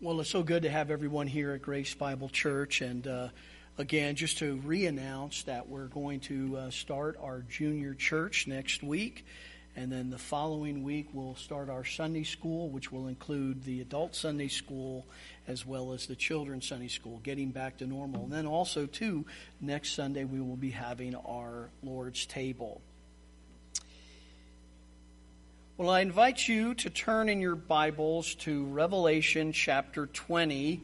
Well, it's so good to have everyone here at Grace Bible Church. And again, just to re-announce that we're going to start our junior church next week. And then the following week, we'll start our Sunday school, which will include the adult Sunday school as well as the children's Sunday school, getting back to normal. And then also, too, next Sunday, we will be having our Lord's table. Well, I invite you to turn in your Bibles to Revelation chapter 20.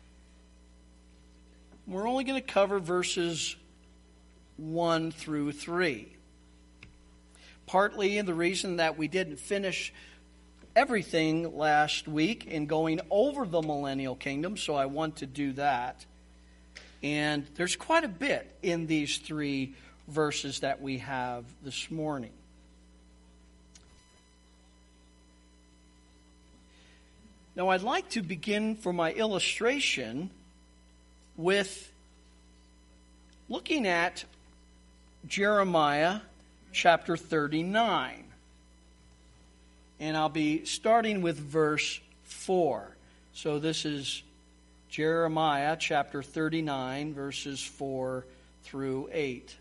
We're only going to cover verses 1 through 3. Partly the reason that we didn't finish everything last week in going over the millennial kingdom, so I want to do that. And there's quite a bit in these 3 verses that we have this morning. Now, I'd like to begin for my illustration with looking at Jeremiah chapter 39. And I'll be starting with verse 4. So this is Jeremiah chapter 39, verses 4 through 8.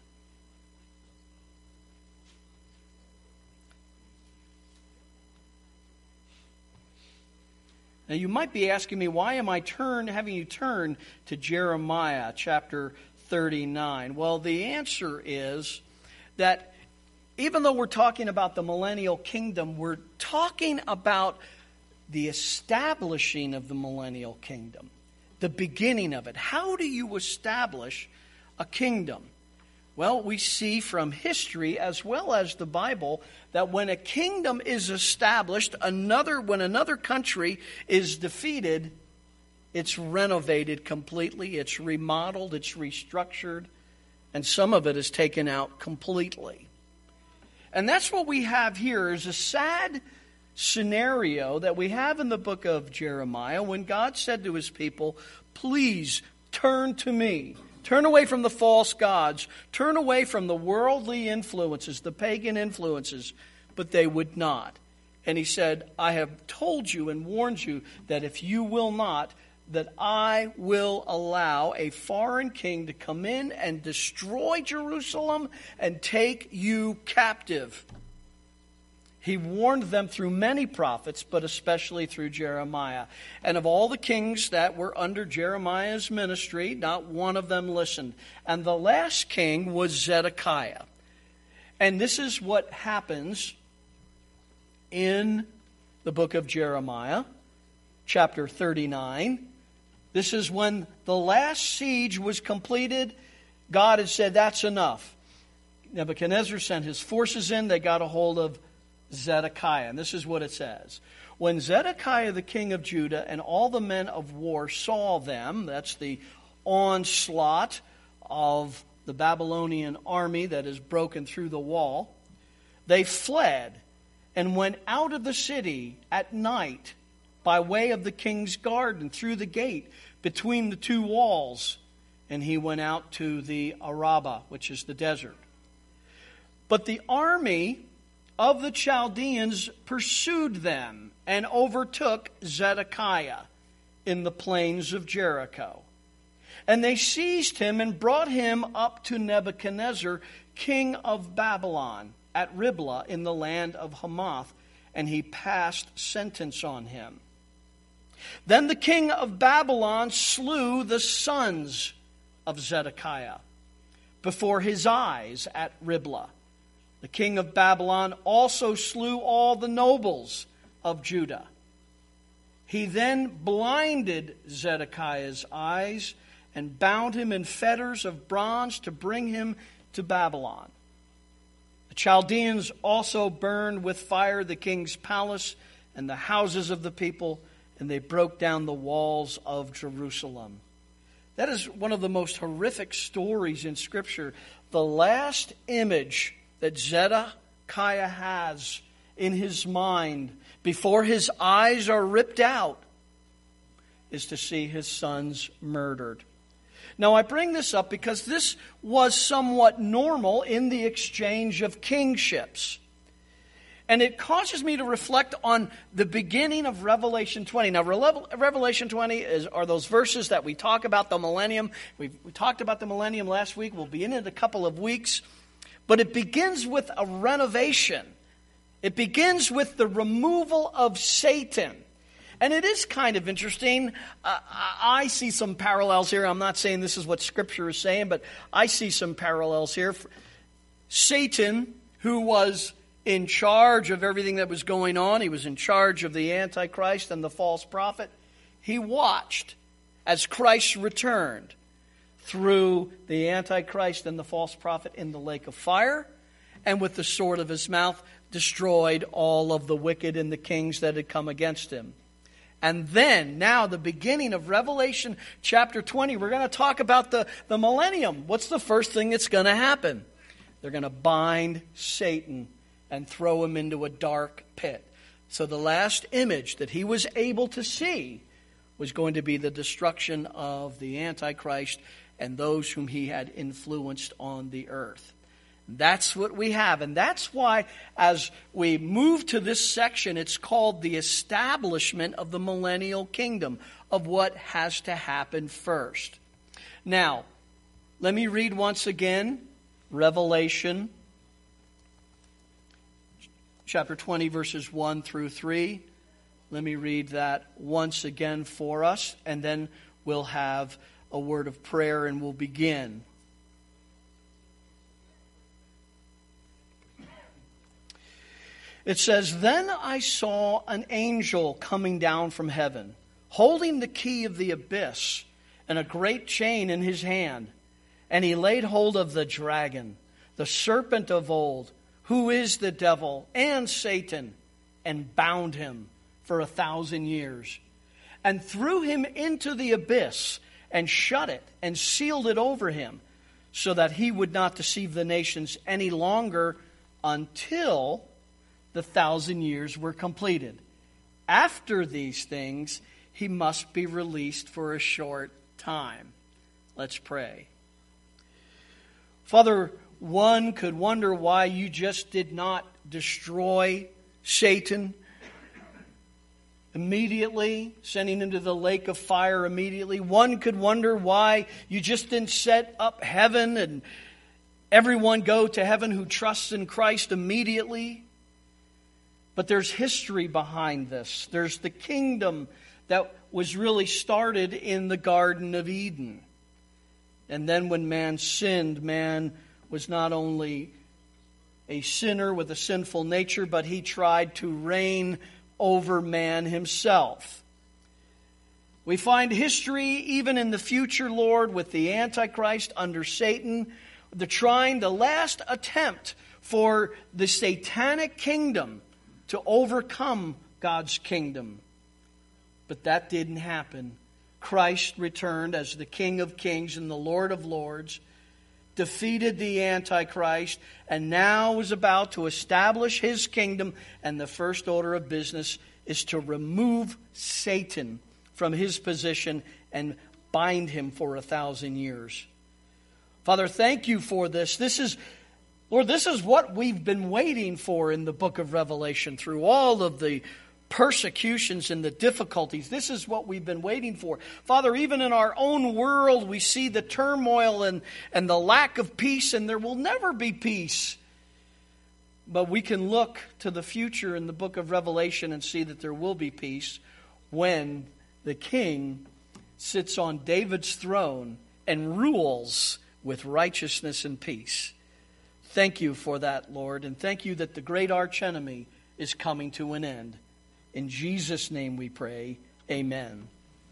Now, you might be asking me, why am I having you turn to Jeremiah chapter 39? Well, the answer is that even though we're talking about the millennial kingdom, we're talking about the establishing of the millennial kingdom, the beginning of it. How do you establish a kingdom? Well, we see from history as well as the Bible that when a kingdom is established, when another country is defeated, it's renovated completely, it's remodeled, it's restructured, and some of it is taken out completely. And that's what we have here is a sad scenario that we have in the book of Jeremiah when God said to his people, please turn to me. Turn away from the false gods. Turn away from the worldly influences, the pagan influences. But they would not. And he said, I have told you and warned you that if you will not, that I will allow a foreign king to come in and destroy Jerusalem and take you captive. He warned them through many prophets, but especially through Jeremiah. And of all the kings that were under Jeremiah's ministry, not one of them listened. And the last king was Zedekiah. And this is what happens in the book of Jeremiah, chapter 39. This is when the last siege was completed. God had said, that's enough. Nebuchadnezzar sent his forces in. They got a hold of Zedekiah. And this is what it says. When Zedekiah, the king of Judah, and all the men of war saw them, that's the onslaught of the Babylonian army that has broken through the wall, they fled and went out of the city at night by way of the king's garden through the gate between the 2 walls. And he went out to the Arabah, which is the desert. But the army of the Chaldeans pursued them and overtook Zedekiah in the plains of Jericho. And they seized him and brought him up to Nebuchadnezzar, king of Babylon, at Riblah in the land of Hamath, and he passed sentence on him. Then the king of Babylon slew the sons of Zedekiah before his eyes at Riblah. The king of Babylon also slew all the nobles of Judah. He then blinded Zedekiah's eyes and bound him in fetters of bronze to bring him to Babylon. The Chaldeans also burned with fire the king's palace and the houses of the people, and they broke down the walls of Jerusalem. That is one of the most horrific stories in Scripture. The last image that Zedekiah has in his mind before his eyes are ripped out is to see his sons murdered. Now, I bring this up because this was somewhat normal in the exchange of kingships. And it causes me to reflect on the beginning of Revelation 20. Now, Revelation 20 are those verses that we talk about the millennium. We talked about the millennium last week. We'll be in it a couple of weeks. But it begins with a renovation. It begins with the removal of Satan. And it is kind of interesting. I see some parallels here. I'm not saying this is what Scripture is saying, but I see some parallels here. Satan, who was in charge of everything that was going on, he was in charge of the Antichrist and the false prophet. He watched as Christ returned through the Antichrist and the false prophet in the lake of fire, and with the sword of his mouth destroyed all of the wicked and the kings that had come against him. And then, now, the beginning of Revelation chapter 20, we're going to talk about the millennium. What's the first thing that's going to happen? They're going to bind Satan and throw him into a dark pit. So the last image that he was able to see was going to be the destruction of the Antichrist and those whom he had influenced on the earth. That's what we have. And that's why, as we move to this section, it's called the establishment of the millennial kingdom, of what has to happen first. Now, let me read once again Revelation chapter 20, verses 1 through 3. Let me read that once again for us, and then we'll have a word of prayer and we'll begin. It says, "Then I saw an angel coming down from heaven, holding the key of the abyss and a great chain in his hand. And he laid hold of the dragon, the serpent of old, who is the devil and Satan, and bound him for 1,000 years, and threw him into the abyss, and shut it, and sealed it over him, so that he would not deceive the nations any longer until the 1,000 years were completed. After these things, he must be released for a short time." Let's pray. Father, one could wonder why you just did not destroy Satan immediately, sending him to the lake of fire immediately. One could wonder why you just didn't set up heaven and everyone go to heaven who trusts in Christ immediately. But there's history behind this. There's the kingdom that was really started in the Garden of Eden. And then when man sinned, man was not only a sinner with a sinful nature, but he tried to reign over man himself. We find history even in the future, Lord, with the Antichrist under Satan, the last attempt for the satanic kingdom to overcome God's kingdom. But that didn't happen. Christ returned as the King of Kings and the Lord of Lords, defeated the Antichrist, and now is about to establish his kingdom. And the first order of business is to remove Satan from his position and bind him for 1,000 years. Father, thank you for this. Lord, this is what we've been waiting for in the book of Revelation through all of the persecutions and the difficulties. This is what we've been waiting for. Father, even in our own world, we see the turmoil and the lack of peace, and there will never be peace. But we can look to the future in the book of Revelation and see that there will be peace when the King sits on David's throne and rules with righteousness and peace. Thank you for that, Lord, and thank you that the great archenemy is coming to an end. In Jesus' name we pray, amen.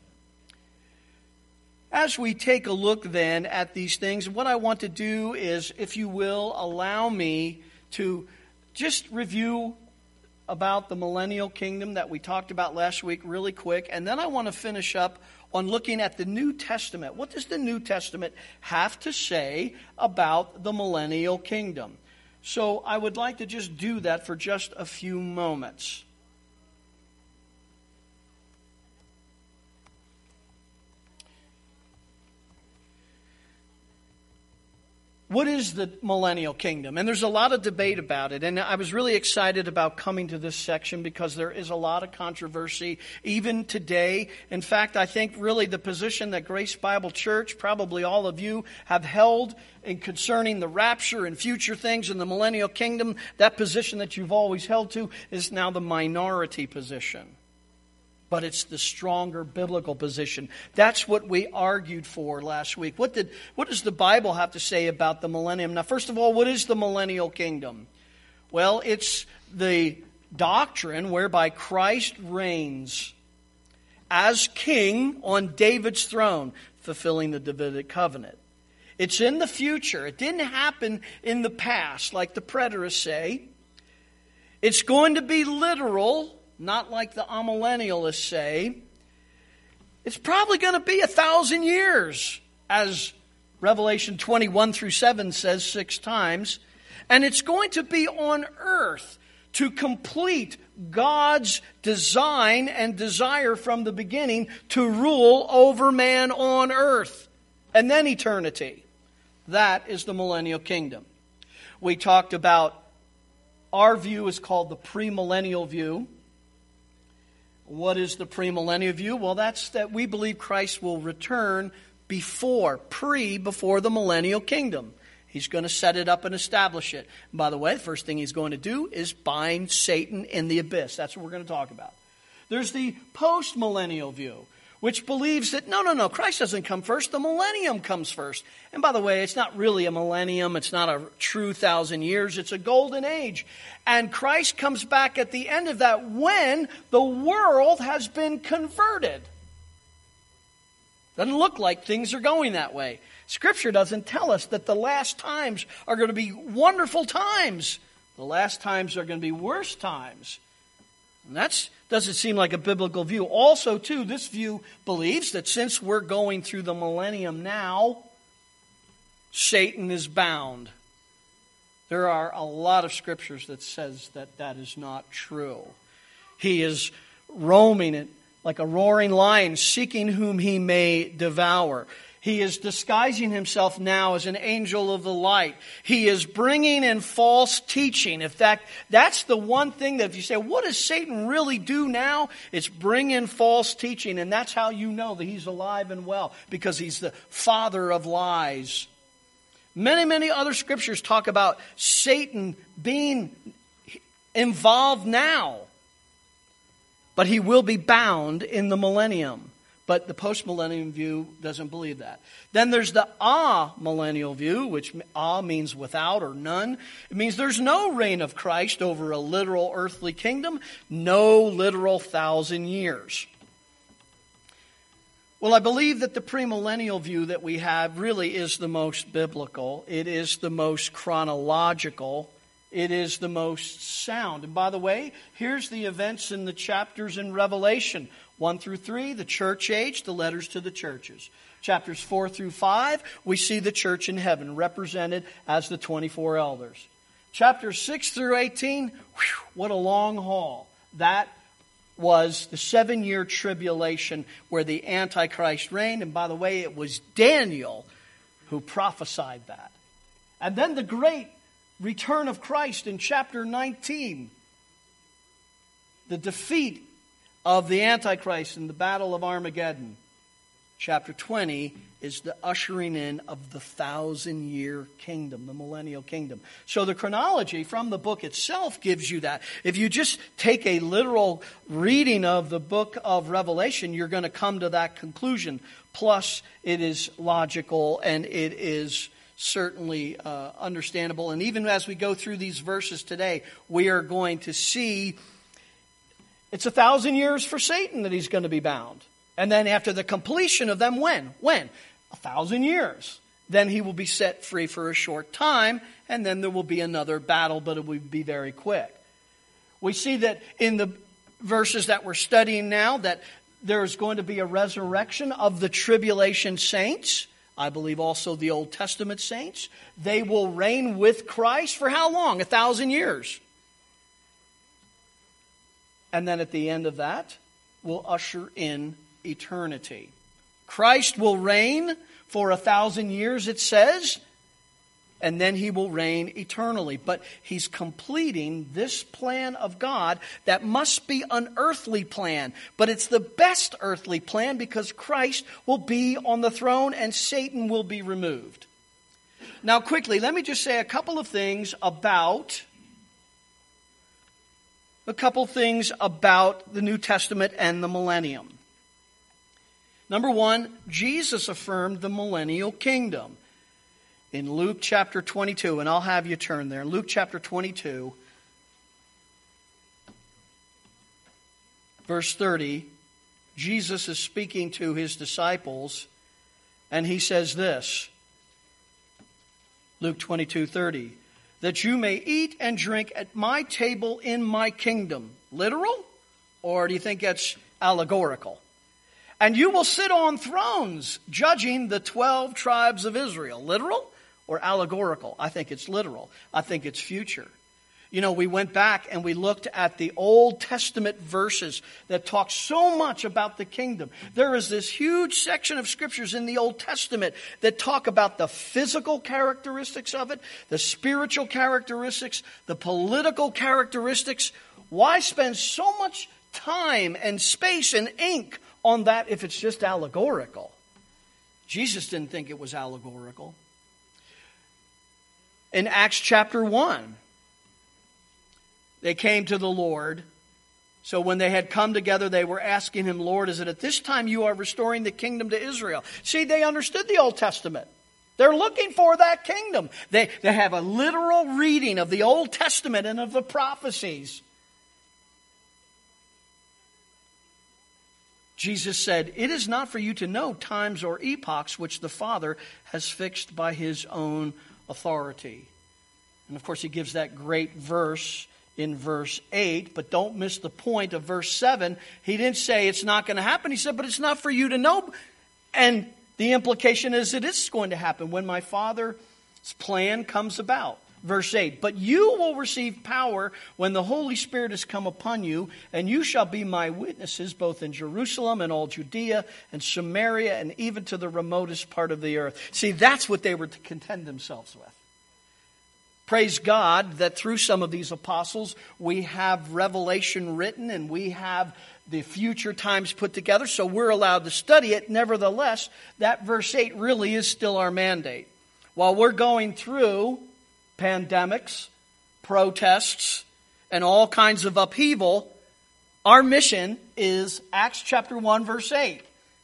As we take a look then at these things, what I want to do is, if you will, allow me to just review about the millennial kingdom that we talked about last week really quick, and then I want to finish up on looking at the New Testament. What does the New Testament have to say about the millennial kingdom? So I would like to just do that for just a few moments. What is the millennial kingdom? And there's a lot of debate about it. And I was really excited about coming to this section because there is a lot of controversy even today. In fact, I think really the position that Grace Bible Church, probably all of you, have held in concerning the rapture and future things in the millennial kingdom, that position that you've always held to is now the minority position. But it's the stronger biblical position. That's what we argued for last week. What does the Bible have to say about the millennium? Now, first of all, what is the millennial kingdom? Well, it's the doctrine whereby Christ reigns as king on David's throne, fulfilling the Davidic covenant. It's in the future. It didn't happen in the past, like the preterists say. It's going to be literal, not like the amillennialists say. It's probably going to be 1,000 years, as Revelation 21-7 says 6 times. And it's going to be on earth to complete God's design and desire from the beginning to rule over man on earth. And then eternity. That is the millennial kingdom. We talked about our view is called the premillennial view. What is the premillennial view? Well, that's that we believe Christ will return before the millennial kingdom. He's going to set it up and establish it. And by the way, the first thing he's going to do is bind Satan in the abyss. That's what we're going to talk about. There's the post-millennial view, which believes that, no, Christ doesn't come first. The millennium comes first. And by the way, it's not really a millennium. It's not a true 1,000 years. It's a golden age. And Christ comes back at the end of that when the world has been converted. Doesn't look like things are going that way. Scripture doesn't tell us that the last times are going to be wonderful times. The last times are going to be worse times. And that doesn't seem like a biblical view. Also, too, this view believes that since we're going through the millennium now, Satan is bound. There are a lot of scriptures that says that that is not true. He is roaming it like a roaring lion, seeking whom he may devour. He is disguising himself now as an angel of the light. He is bringing in false teaching. In fact, that's the one thing that if you say, what does Satan really do now? It's bring in false teaching. And that's how you know that he's alive and well, because he's the father of lies. Many other scriptures talk about Satan being involved now. But he will be bound in the millennium. But the post-millennium view doesn't believe that. Then there's the millennial view, which means without or none. It means there's no reign of Christ over a literal earthly kingdom, no literal 1,000 years. Well, I believe that the premillennial view that we have really is the most biblical. It is the most chronological. It is the most sound. And by the way, here's the events in the chapters in Revelation. 1-3, the church age, the letters to the churches. Chapters 4-5, we see the church in heaven represented as the 24 elders. Chapters 6-18, what a long haul. That was the 7-year tribulation where the Antichrist reigned. And by the way, it was Daniel who prophesied that. And then the great return of Christ in chapter 19. The defeat of the Antichrist in the battle of Armageddon. Chapter 20 is the ushering in of the 1,000-year kingdom, the millennial kingdom. So the chronology from the book itself gives you that. If you just take a literal reading of the book of Revelation, you're going to come to that conclusion. Plus, it is logical and it is certainly understandable. And even as we go through these verses today, we are going to see it's 1,000 years for Satan that he's going to be bound. And then after the completion of them, when? 1,000 years. Then he will be set free for a short time, and then there will be another battle, but it will be very quick. We see that in the verses that we're studying now, that there is going to be a resurrection of the tribulation saints. I believe also the Old Testament saints. They will reign with Christ for how long? 1,000 years. And then at the end of that, we'll usher in eternity. Christ will reign for 1,000 years, it says. and then he will reign eternally. But he's completing this plan of God that must be an earthly plan. But it's the best earthly plan because Christ will be on the throne and Satan will be removed. Now quickly, let me just say a couple of things about the New Testament and the millennium. Number one, Jesus affirmed the millennial kingdom. In Luke chapter 22, and I'll have you turn there. In Luke chapter 22, verse 30, Jesus is speaking to his disciples, and he says this, Luke 22:30, that you may eat and drink at my table in my kingdom. Literal? Or do you think that's allegorical? And you will sit on thrones judging the 12 tribes of Israel. Literal or allegorical? I think it's literal. I think it's future. You know, we went back and we looked at the Old Testament verses that talk so much about the kingdom. There is this huge section of scriptures in the Old Testament that talk about the physical characteristics of it, the spiritual characteristics, the political characteristics. Why spend so much time and space and ink on that if it's just allegorical? Jesus didn't think it was allegorical. In Acts chapter 1, they came to the Lord. So when they had come together, they were asking him, Lord, is it at this time you are restoring the kingdom to Israel? See, they understood the Old Testament. They're looking for that kingdom. They have a literal reading of the Old Testament and of the prophecies. Jesus said, it is not for you to know times or epochs which the Father has fixed by his own authority. And of course, he gives that great verse in verse 8, but don't miss the point of verse 7. He didn't say it's not going to happen. He said, but it's not for you to know. And the implication is it is going to happen when my Father's plan comes about. Verse 8, but you will receive power when the Holy Spirit has come upon you, and you shall be my witnesses both in Jerusalem and all Judea and Samaria and even to the remotest part of the earth. See, that's what they were to contend themselves with. Praise God that through some of these apostles we have Revelation written and we have the future times put together, so we're allowed to study it. Nevertheless, that verse 8 really is still our mandate. While we're going through pandemics, protests, and all kinds of upheaval, our mission is Acts chapter 1, verse 8.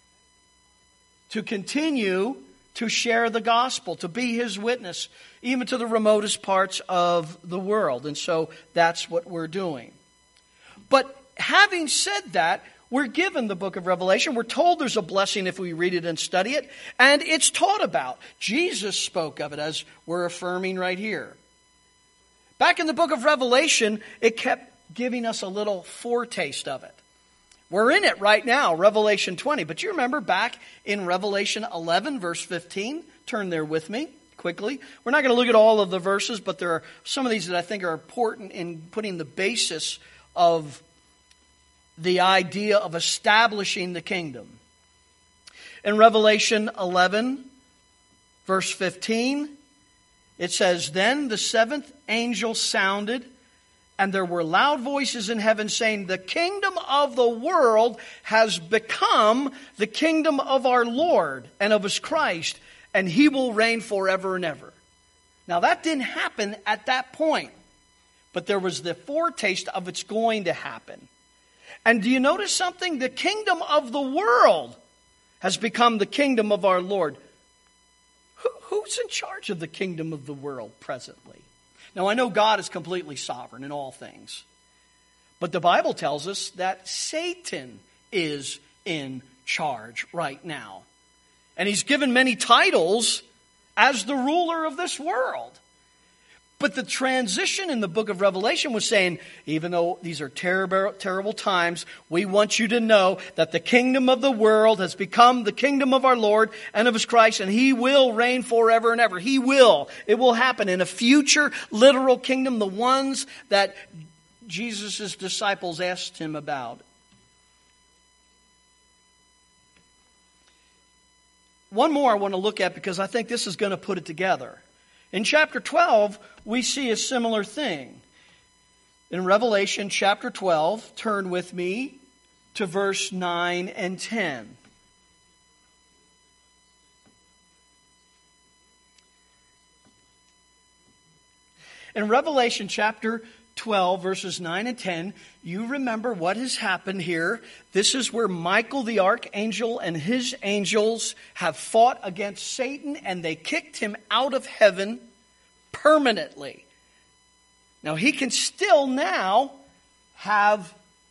To continue to share the gospel, to be his witness, even to the remotest parts of the world. And so that's what we're doing. But having said that, we're given the book of Revelation. We're told there's a blessing if we read it and study it. And it's taught about. Jesus spoke of it, as we're affirming right here. Back in the book of Revelation, it kept giving us a little foretaste of it. We're in it right now, Revelation 20. But you remember back in Revelation 11, verse 15? Turn there with me quickly. We're not going to look at all of the verses, but there are some of these that I think are important in putting the basis of the idea of establishing the kingdom. In Revelation 11, verse 15, it says, then the seventh angel sounded, and there were loud voices in heaven saying, the kingdom of the world has become the kingdom of our Lord and of his Christ, and he will reign forever and ever. Now that didn't happen at that point, but there was the foretaste of it's going to happen. And do you notice something? The kingdom of the world has become the kingdom of our Lord. Who's in charge of the kingdom of the world presently? Now, I know God is completely sovereign in all things. But the Bible tells us that Satan is in charge right now. And he's given many titles as the ruler of this world. But the transition in the book of Revelation was saying, even though these are terrible, terrible times, we want you to know that the kingdom of the world has become the kingdom of our Lord and of his Christ, and he will reign forever and ever. He will. It will happen in a future literal kingdom, the ones that Jesus' disciples asked him about. One more I want to look at because I think this is going to put it together. In chapter 12, we see a similar thing. In Revelation chapter 12, turn with me to verse 9 and 10. In Revelation chapter 12, verses 9 and 10, you remember what has happened here. This is where Michael the archangel and his angels have fought against Satan, and they kicked him out of heaven permanently. Now, he can still now have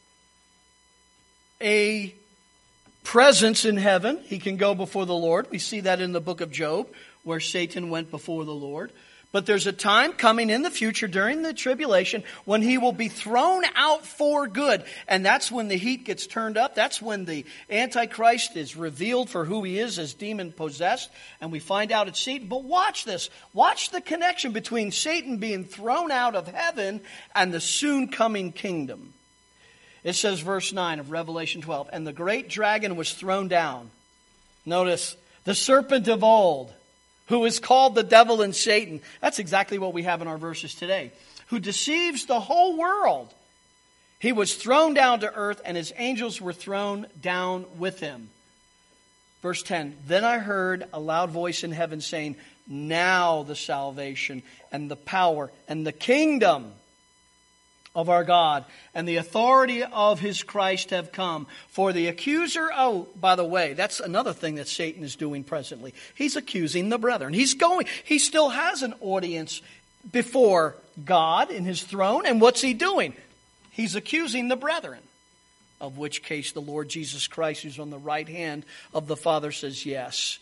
a presence in heaven. He can go before the Lord. We see that in the book of Job, where Satan went before the Lord. But there's a time coming in the future during the tribulation when he will be thrown out for good. And that's when the heat gets turned up. That's when the Antichrist is revealed for who he is as demon-possessed. And we find out it's Satan. But watch this. Watch the connection between Satan being thrown out of heaven and the soon coming kingdom. It says, verse 9 of Revelation 12, and the great dragon was thrown down. Notice, the serpent of old, who is called the devil and Satan. That's exactly what we have in our verses today. Who deceives the whole world. He was thrown down to earth, and his angels were thrown down with him. Verse 10, then I heard a loud voice in heaven saying, now the salvation and the power and the kingdom of our God and the authority of his Christ have come. For the accuser, oh, by the way, that's another thing that Satan is doing presently. He's accusing the brethren. He still has an audience before God in his throne. And what's he doing? He's accusing the brethren. Of which case the Lord Jesus Christ, who's on the right hand of the Father, says, yes.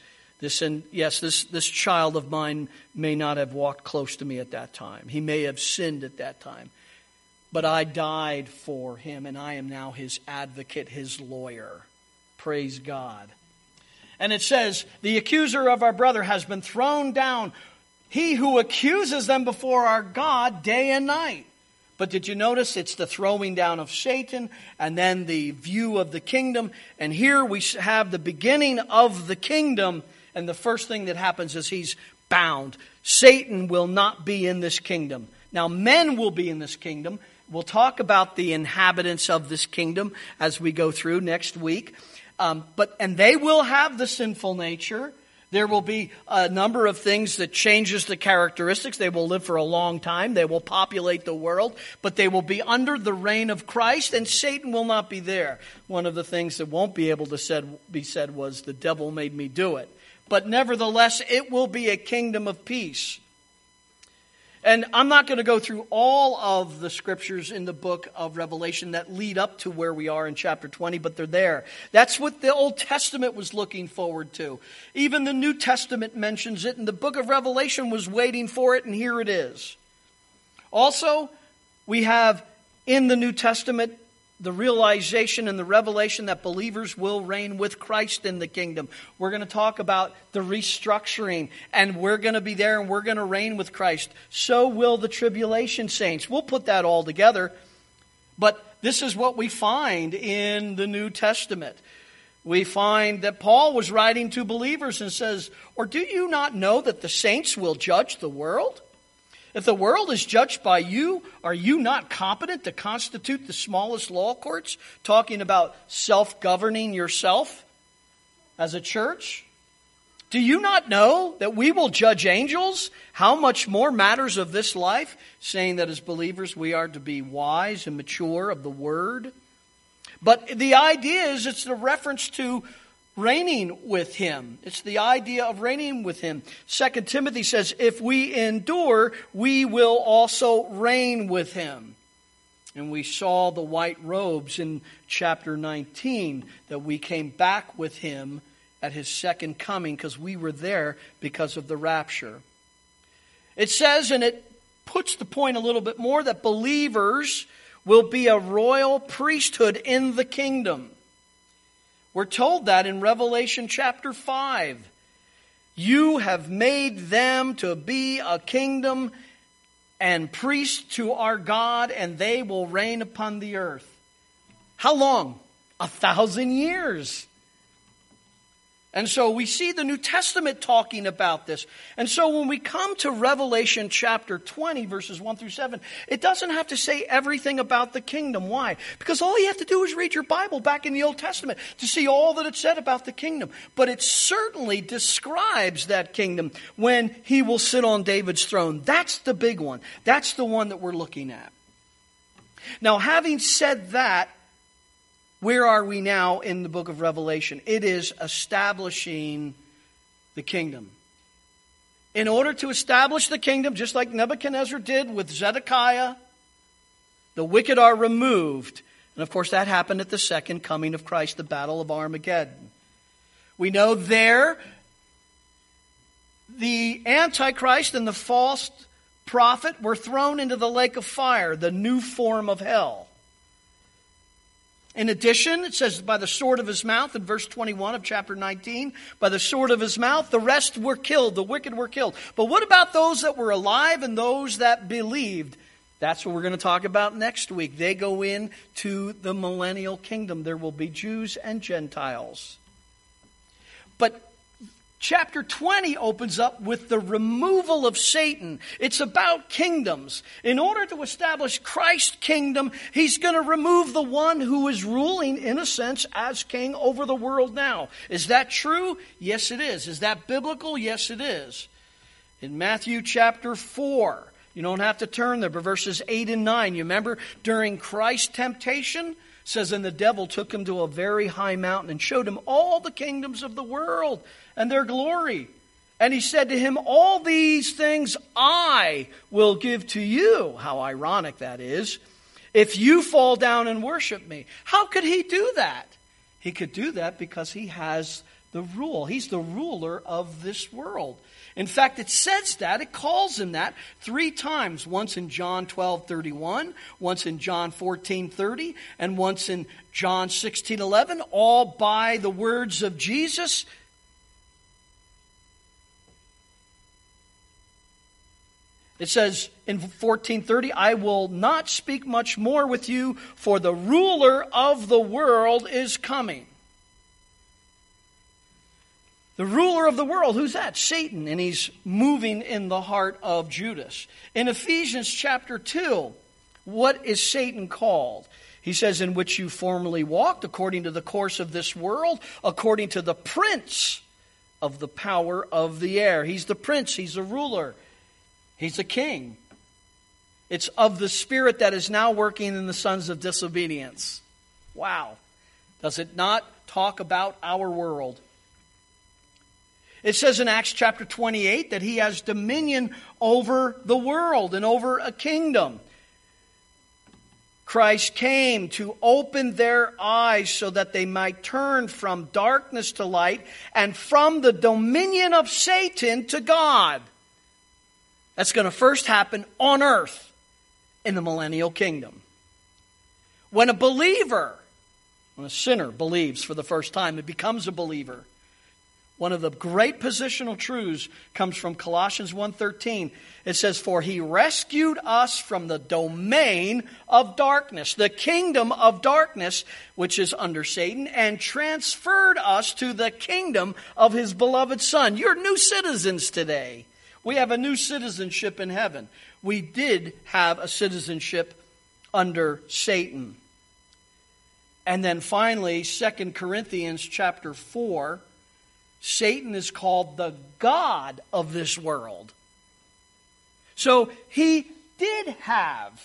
This child of mine may not have walked close to me at that time. He may have sinned at that time. But I died for him, and I am now his advocate, his lawyer. Praise God. And it says, the accuser of our brother has been thrown down. He who accuses them before our God day and night. But did you notice it's the throwing down of Satan and then the view of the kingdom? And here we have the beginning of the kingdom. And the first thing that happens is he's bound. Satan will not be in this kingdom. Now men will be in this kingdom. We'll talk about the inhabitants of this kingdom as we go through next week. And they will have the sinful nature. There will be a number of things that changes the characteristics. They will live for a long time. They will populate the world. But they will be under the reign of Christ, and Satan will not be there. One of the things that won't be able to be said was, the devil made me do it. But nevertheless, it will be a kingdom of peace. And I'm not going to go through all of the scriptures in the book of Revelation that lead up to where we are in chapter 20, but they're there. That's what the Old Testament was looking forward to. Even the New Testament mentions it, and the book of Revelation was waiting for it, and here it is. Also, we have in the New Testament the realization and the revelation that believers will reign with Christ in the kingdom. We're going to talk about the restructuring, and we're going to be there and we're going to reign with Christ. So will the tribulation saints. We'll put that all together. But this is what we find in the New Testament. We find that Paul was writing to believers and says, or do you not know that the saints will judge the world? If the world is judged by you, are you not competent to constitute the smallest law courts? Talking about self-governing yourself as a church. Do you not know that we will judge angels? How much more matters of this life? Saying that as believers we are to be wise and mature of the word. But the idea is it's a reference to reigning with him. It's the idea of reigning with him. 2 Timothy says, if we endure, we will also reign with him. And we saw the white robes in chapter 19, that we came back with him at his second coming because we were there because of the rapture. It says, and it puts the point a little bit more, that believers will be a royal priesthood in the kingdom. We're told that in Revelation chapter 5. You have made them to be a kingdom and priests to our God, and they will reign upon the earth. How long? 1,000 years. And so we see the New Testament talking about this. And so when we come to Revelation chapter 20, verses 1 through 7, it doesn't have to say everything about the kingdom. Why? Because all you have to do is read your Bible back in the Old Testament to see all that it said about the kingdom. But it certainly describes that kingdom when he will sit on David's throne. That's the big one. That's the one that we're looking at. Now, having said that, where are we now in the book of Revelation? It is establishing the kingdom. In order to establish the kingdom, just like Nebuchadnezzar did with Zedekiah, the wicked are removed. And of course that happened at the second coming of Christ, the battle of Armageddon. We know there the Antichrist and the false prophet were thrown into the lake of fire, the new form of hell. In addition, it says, by the sword of his mouth, in verse 21 of chapter 19, by the sword of his mouth, the rest were killed, the wicked were killed. But what about those that were alive and those that believed? That's what we're going to talk about next week. They go into the millennial kingdom. There will be Jews and Gentiles. But chapter 20 opens up with the removal of Satan. It's about kingdoms. In order to establish Christ's kingdom, he's going to remove the one who is ruling, in a sense, as king over the world now. Is that true? Yes, it is. Is that biblical? Yes, it is. In Matthew chapter 4, you don't have to turn there, but verses 8 and 9, you remember during Christ's temptation? It says, and the devil took him to a very high mountain and showed him all the kingdoms of the world and their glory. And he said to him, all these things I will give to you. How ironic that is. If you fall down and worship me. How could he do that? He could do that because he has the rule. He's the ruler of this world. In fact, it says that, it calls him that 3 times. Once in John 12:31, once in John 14:30, and once in John 16:11, all by the words of Jesus. It says in 14:30, I will not speak much more with you, for the ruler of the world is coming. The ruler of the world, who's that? Satan, and he's moving in the heart of Judas. In Ephesians chapter 2, what is Satan called? He says, in which you formerly walked, according to the course of this world, according to the prince of the power of the air. He's the prince, he's the ruler, he's the king. It's of the spirit that is now working in the sons of disobedience. Wow. Does it not talk about our world? It says in Acts chapter 28 that he has dominion over the world and over a kingdom. Christ came to open their eyes so that they might turn from darkness to light and from the dominion of Satan to God. That's going to first happen on earth in the millennial kingdom. When a believer, when a sinner believes for the first time, it becomes a believer. One of the great positional truths comes from Colossians 1:13. It says, for he rescued us from the domain of darkness, the kingdom of darkness, which is under Satan, and transferred us to the kingdom of his beloved Son. You're new citizens today. We have a new citizenship in heaven. We did have a citizenship under Satan. And then finally, 2 Corinthians chapter 4, Satan is called the god of this world. So he did have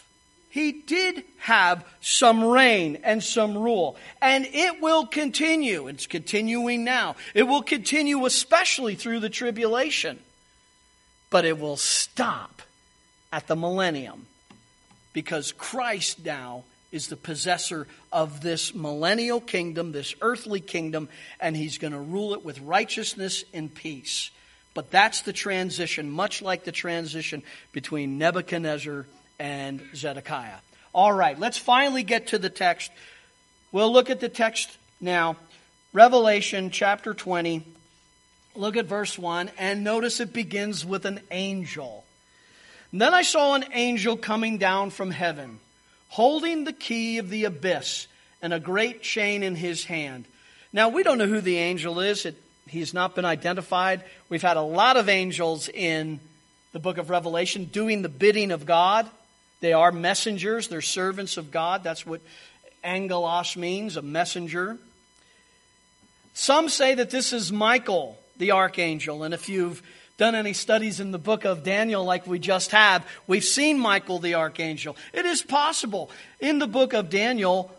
some reign and some rule. And it will continue. It's continuing now. It will continue especially through the tribulation. But it will stop at the millennium. Because Christ now is the possessor of this millennial kingdom, this earthly kingdom, and he's going to rule it with righteousness and peace. But that's the transition, much like the transition between Nebuchadnezzar and Zedekiah. All right, let's finally get to the text. We'll look at the text now. Revelation chapter 20. Look at verse 1, and notice it begins with an angel. And then I saw an angel coming down from heaven, holding the key of the abyss and a great chain in his hand. Now, we don't know who the angel is. It He's not been identified. We've had a lot of angels in the book of Revelation doing the bidding of God. They are messengers. They're servants of God. That's what angelos means, a messenger. Some say that this is Michael, the archangel. And if you've done any studies in the book of Daniel like we just have, we've seen Michael, the archangel. It is possible. In the book of Daniel,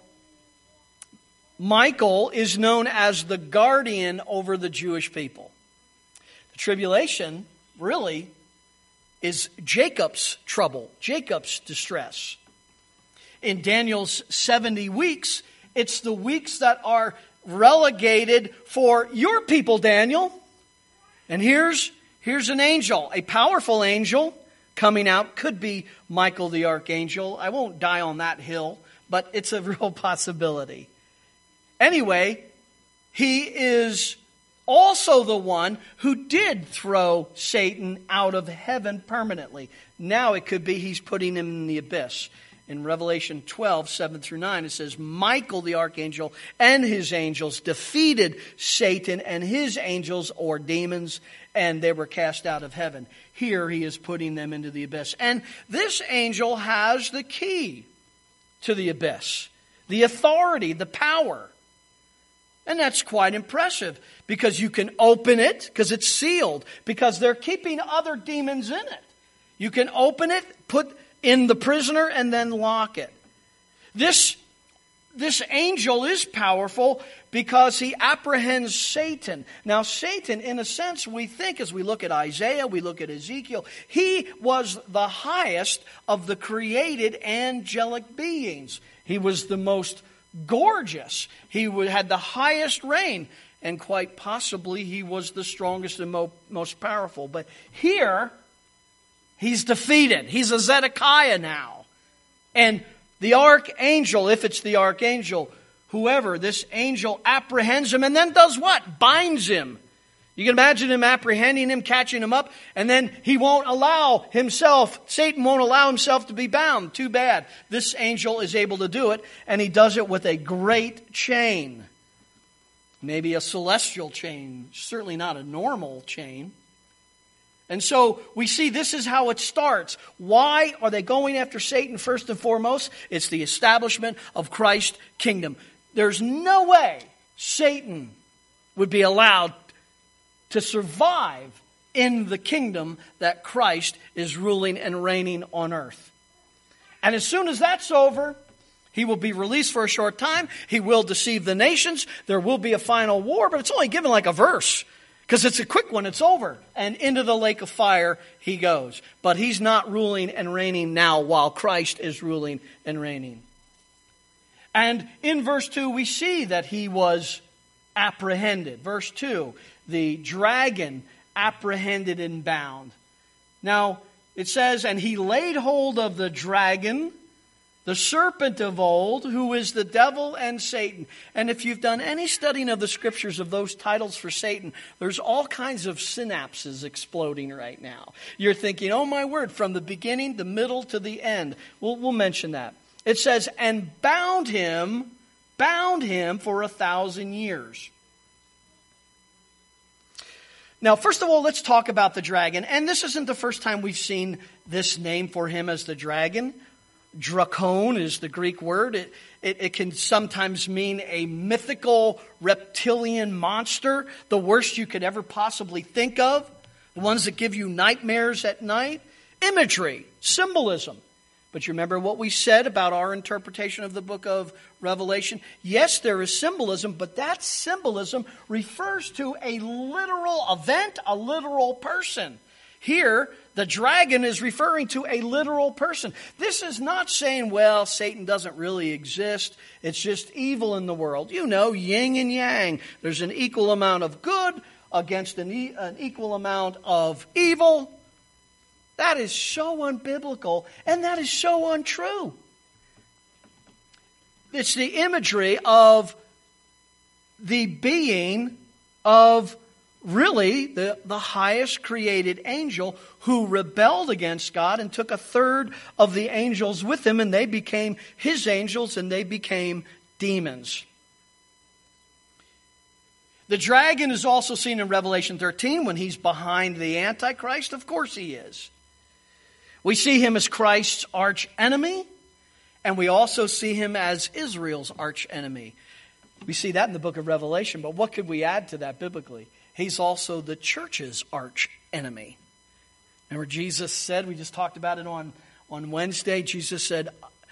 Michael is known as the guardian over the Jewish people. The tribulation really is Jacob's trouble, Jacob's distress. In Daniel's 70 weeks, it's the weeks that are relegated for your people, Daniel. And here's an angel, a powerful angel coming out. Could be Michael the archangel. I won't die on that hill, but it's a real possibility. Anyway, he is also the one who did throw Satan out of heaven permanently. Now it could be he's putting him in the abyss. In Revelation 12, 7 through 9, it says, Michael the archangel and his angels defeated Satan and his angels or demons, and they were cast out of heaven. Here he is putting them into the abyss. And this angel has the key to the abyss, the authority, the power. And that's quite impressive because you can open it because it's sealed, because they're keeping other demons in it. You can open it, put in the prisoner, and then lock it. This angel is powerful because he apprehends Satan. Now, Satan, in a sense, we think as we look at Isaiah, we look at Ezekiel, he was the highest of the created angelic beings. He was the most gorgeous. He had the highest reign, and quite possibly he was the strongest and most powerful. But here, he's defeated. He's a Zedekiah now. And the archangel, if it's the archangel, whoever, this angel apprehends him and then does what? Binds him. You can imagine him apprehending him, catching him up, and then he won't allow himself, Satan won't allow himself to be bound. Too bad. This angel is able to do it, and he does it with a great chain. Maybe a celestial chain, certainly not a normal chain. And so we see this is how it starts. Why are they going after Satan first and foremost? It's the establishment of Christ's kingdom. There's no way Satan would be allowed to survive in the kingdom that Christ is ruling and reigning on earth. And as soon as that's over, he will be released for a short time. He will deceive the nations. There will be a final war, but it's only given like a verse because it's a quick one. It's over. And into the lake of fire he goes. But he's not ruling and reigning now while Christ is ruling and reigning. And in verse 2, we see that he was apprehended. Verse 2, the dragon apprehended and bound. Now, it says, and he laid hold of the dragon, the serpent of old, who is the devil and Satan. And if you've done any studying of the scriptures of those titles for Satan, there's all kinds of synapses exploding right now. You're thinking, oh my word, from the beginning, the middle to the end. We'll mention that. It says, and bound him for 1,000 years. Now, first of all, let's talk about the dragon. And this isn't the first time we've seen this name for him as the dragon. Drakon is the Greek word. It can sometimes mean a mythical reptilian monster, the worst you could ever possibly think of, the ones that give you nightmares at night. Imagery, symbolism. But you remember what we said about our interpretation of the book of Revelation? Yes, there is symbolism, but that symbolism refers to a literal event, a literal person. Here, the dragon is referring to a literal person. This is not saying, well, Satan doesn't really exist. It's just evil in the world. You know, yin and yang. There's an equal amount of good against an equal amount of evil. That is so unbiblical, and that is so untrue. It's the imagery of the being of really the highest created angel who rebelled against God and took a third of the angels with him, and they became his angels, and they became demons. The dragon is also seen in Revelation 13 when he's behind the Antichrist. Of course he is. We see him as Christ's arch enemy, and we also see him as Israel's arch enemy. We see that in the book of Revelation, but what could we add to that biblically? He's also the church's arch enemy. Remember Jesus said, we just talked about it on Wednesday, Jesus said,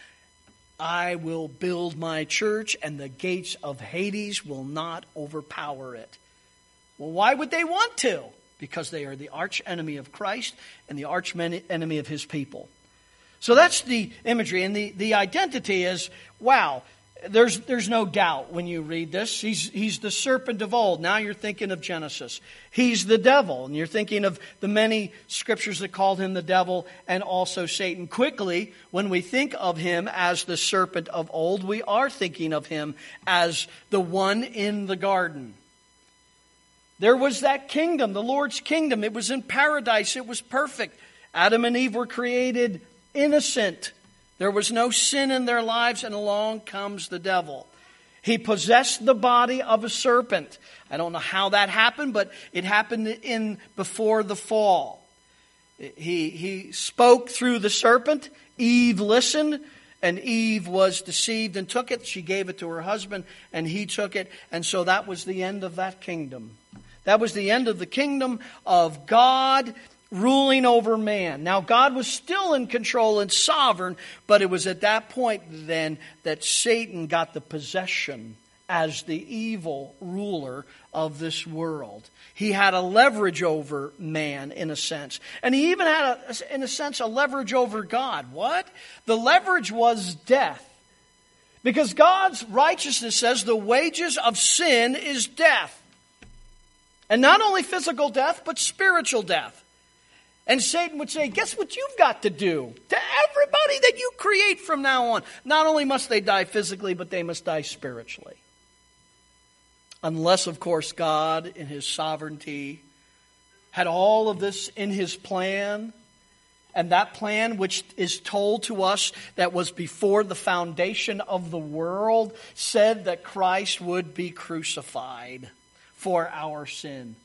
I will build my church and the gates of Hades will not overpower it. Well, why would they want to? Because they are the arch enemy of Christ and the arch enemy of his people. So that's the imagery. And the identity is, wow, there's no doubt when you read this. He's the serpent of old. Now you're thinking of Genesis. He's the devil. And you're thinking of the many scriptures that called him the devil and also Satan. Quickly, when we think of him as the serpent of old, we are thinking of him as the one in the garden. There was that kingdom, the Lord's kingdom. It was in paradise. It was perfect. Adam and Eve were created innocent. There was no sin in their lives, and along comes the devil. He possessed the body of a serpent. I don't know how that happened, but it happened before the fall. He spoke through the serpent. Eve listened, and Eve was deceived and took it. She gave it to her husband, and he took it. And so that was the end of that kingdom. That was the end of the kingdom of God ruling over man. Now, God was still in control and sovereign, but it was at that point then that Satan got the possession as the evil ruler of this world. He had a leverage over man, in a sense. And he even had, in a sense, a leverage over God. What? The leverage was death. Because God's righteousness says the wages of sin is death. And not only physical death, but spiritual death. And Satan would say, guess what you've got to do? To everybody that you create from now on. Not only must they die physically, but they must die spiritually. Unless, of course, God in his sovereignty had all of this in his plan. And that plan, which is told to us that was before the foundation of the world, said that Christ would be crucified for our sin.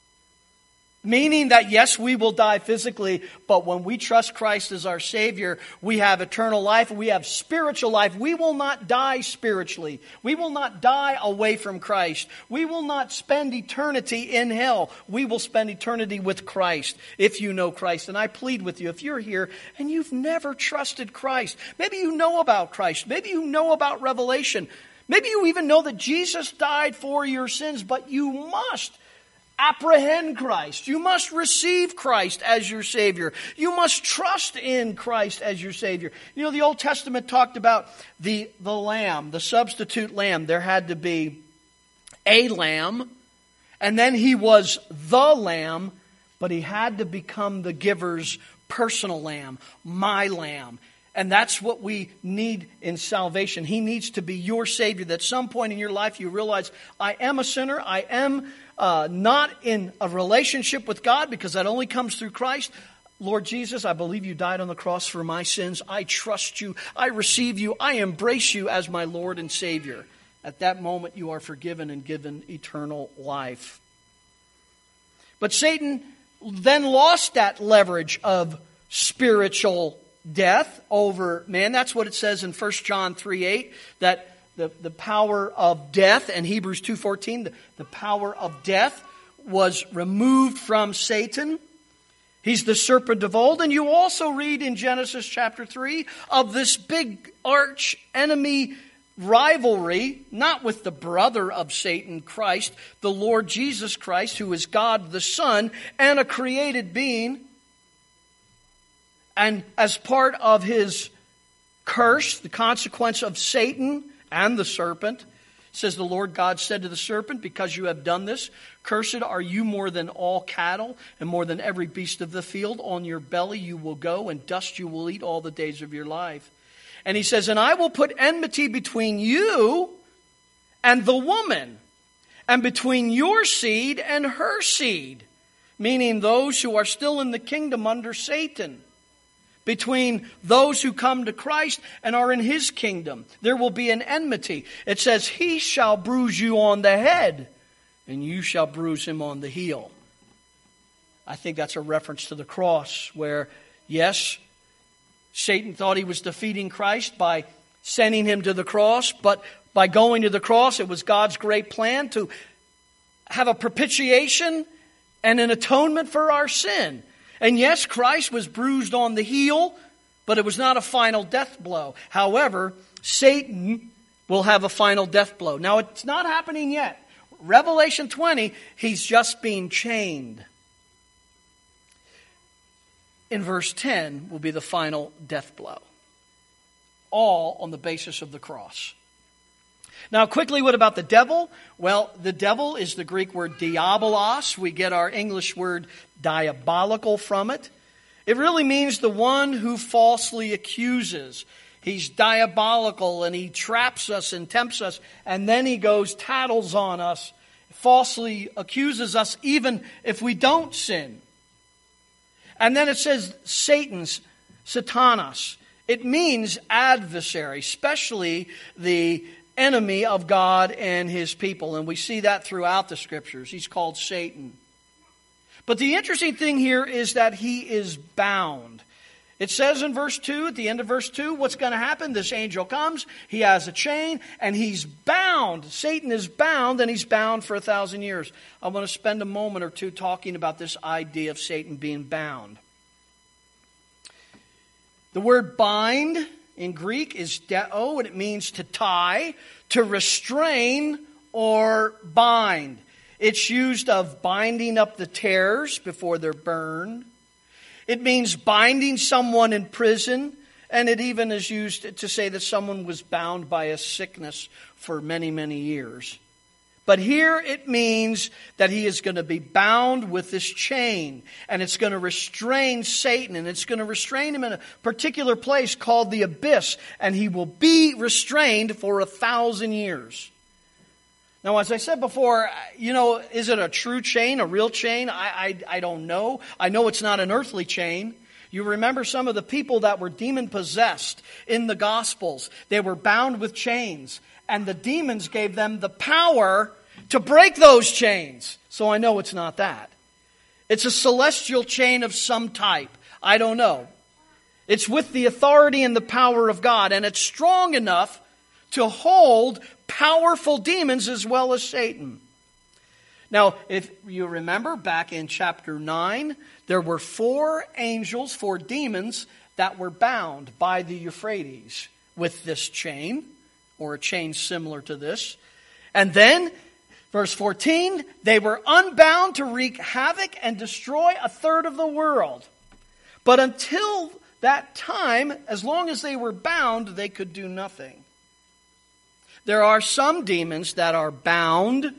Meaning that, yes, we will die physically, but when we trust Christ as our Savior, we have eternal life, we have spiritual life. We will not die spiritually. We will not die away from Christ. We will not spend eternity in hell. We will spend eternity with Christ, if you know Christ. And I plead with you, if you're here and you've never trusted Christ, maybe you know about Christ, maybe you know about Revelation, maybe you even know that Jesus died for your sins, but you must apprehend Christ. You must receive Christ as your Savior. You must trust in Christ as your Savior. You know, the Old Testament talked about the lamb, the substitute lamb. There had to be a lamb, and then he was the lamb, but he had to become the giver's personal lamb, my lamb. And that's what we need in salvation. He needs to be your Savior. That at some point in your life you realize, I am a sinner. I am not in a relationship with God because that only comes through Christ. Lord Jesus, I believe you died on the cross for my sins. I trust you. I receive you. I embrace you as my Lord and Savior. At that moment you are forgiven and given eternal life. But Satan then lost that leverage of spiritual death over man. That's what it says in 1 John 3:8, that the power of death, and Hebrews 2:14, the power of death was removed from Satan. He's the serpent of old. And you also read in Genesis chapter 3 of this big arch enemy rivalry, not with the brother of Satan, Christ, the Lord Jesus Christ, who is God the Son and a created being. And as part of his curse, the consequence of Satan and the serpent, says the Lord God said to the serpent, because you have done this, cursed are you more than all cattle and more than every beast of the field. On your belly you will go, and dust you will eat all the days of your life. And he says, and I will put enmity between you and the woman, and between your seed and her seed, meaning those who are still in the kingdom under Satan. Between those who come to Christ and are in his kingdom, there will be an enmity. It says, he shall bruise you on the head, and you shall bruise him on the heel. I think that's a reference to the cross where, yes, Satan thought he was defeating Christ by sending him to the cross, but by going to the cross, it was God's great plan to have a propitiation and an atonement for our sin. And yes, Christ was bruised on the heel, but it was not a final death blow. However, Satan will have a final death blow. Now, it's not happening yet. Revelation 20, he's just being chained. In verse 10 will be the final death blow. All on the basis of the cross. Now, quickly, what about the devil? Well, the devil is the Greek word diabolos. We get our English word diabolical from it. It really means the one who falsely accuses. He's diabolical and he traps us and tempts us, and then he goes tattles on us, falsely accuses us even if we don't sin. And then it says Satan's, Satanas. It means adversary, especially the enemy of God and his people. And we see that throughout the Scriptures. He's called Satan. But the interesting thing here is that he is bound. It says in verse 2, at the end of verse 2, what's going to happen? This angel comes, he has a chain, and he's bound. Satan is bound, and he's bound for 1,000 years. I want to spend a moment or two talking about this idea of Satan being bound. The word bind in Greek is deo, and it means to tie, to restrain, or bind. It's used of binding up the tares before they're burned. It means binding someone in prison, and it even is used to say that someone was bound by a sickness for many, many years. But here it means that he is going to be bound with this chain, and it's going to restrain Satan, and it's going to restrain him in a particular place called the abyss, and he will be restrained for 1,000 years. Now, as I said before, is it a true chain, a real chain? I don't know. I know it's not an earthly chain. You remember some of the people that were demon-possessed in the Gospels. They were bound with chains, and the demons gave them the power to break those chains. So I know it's not that. It's a celestial chain of some type. I don't know. It's with the authority and the power of God, and it's strong enough to hold powerful demons as well as Satan. Now, if you remember back in chapter 9, there were 4 angels, 4 demons that were bound by the Euphrates with this chain, or a chain similar to this. And then, verse 14, they were unbound to wreak havoc and destroy 1/3 of the world. But until that time, as long as they were bound, they could do nothing. There are some demons that are bound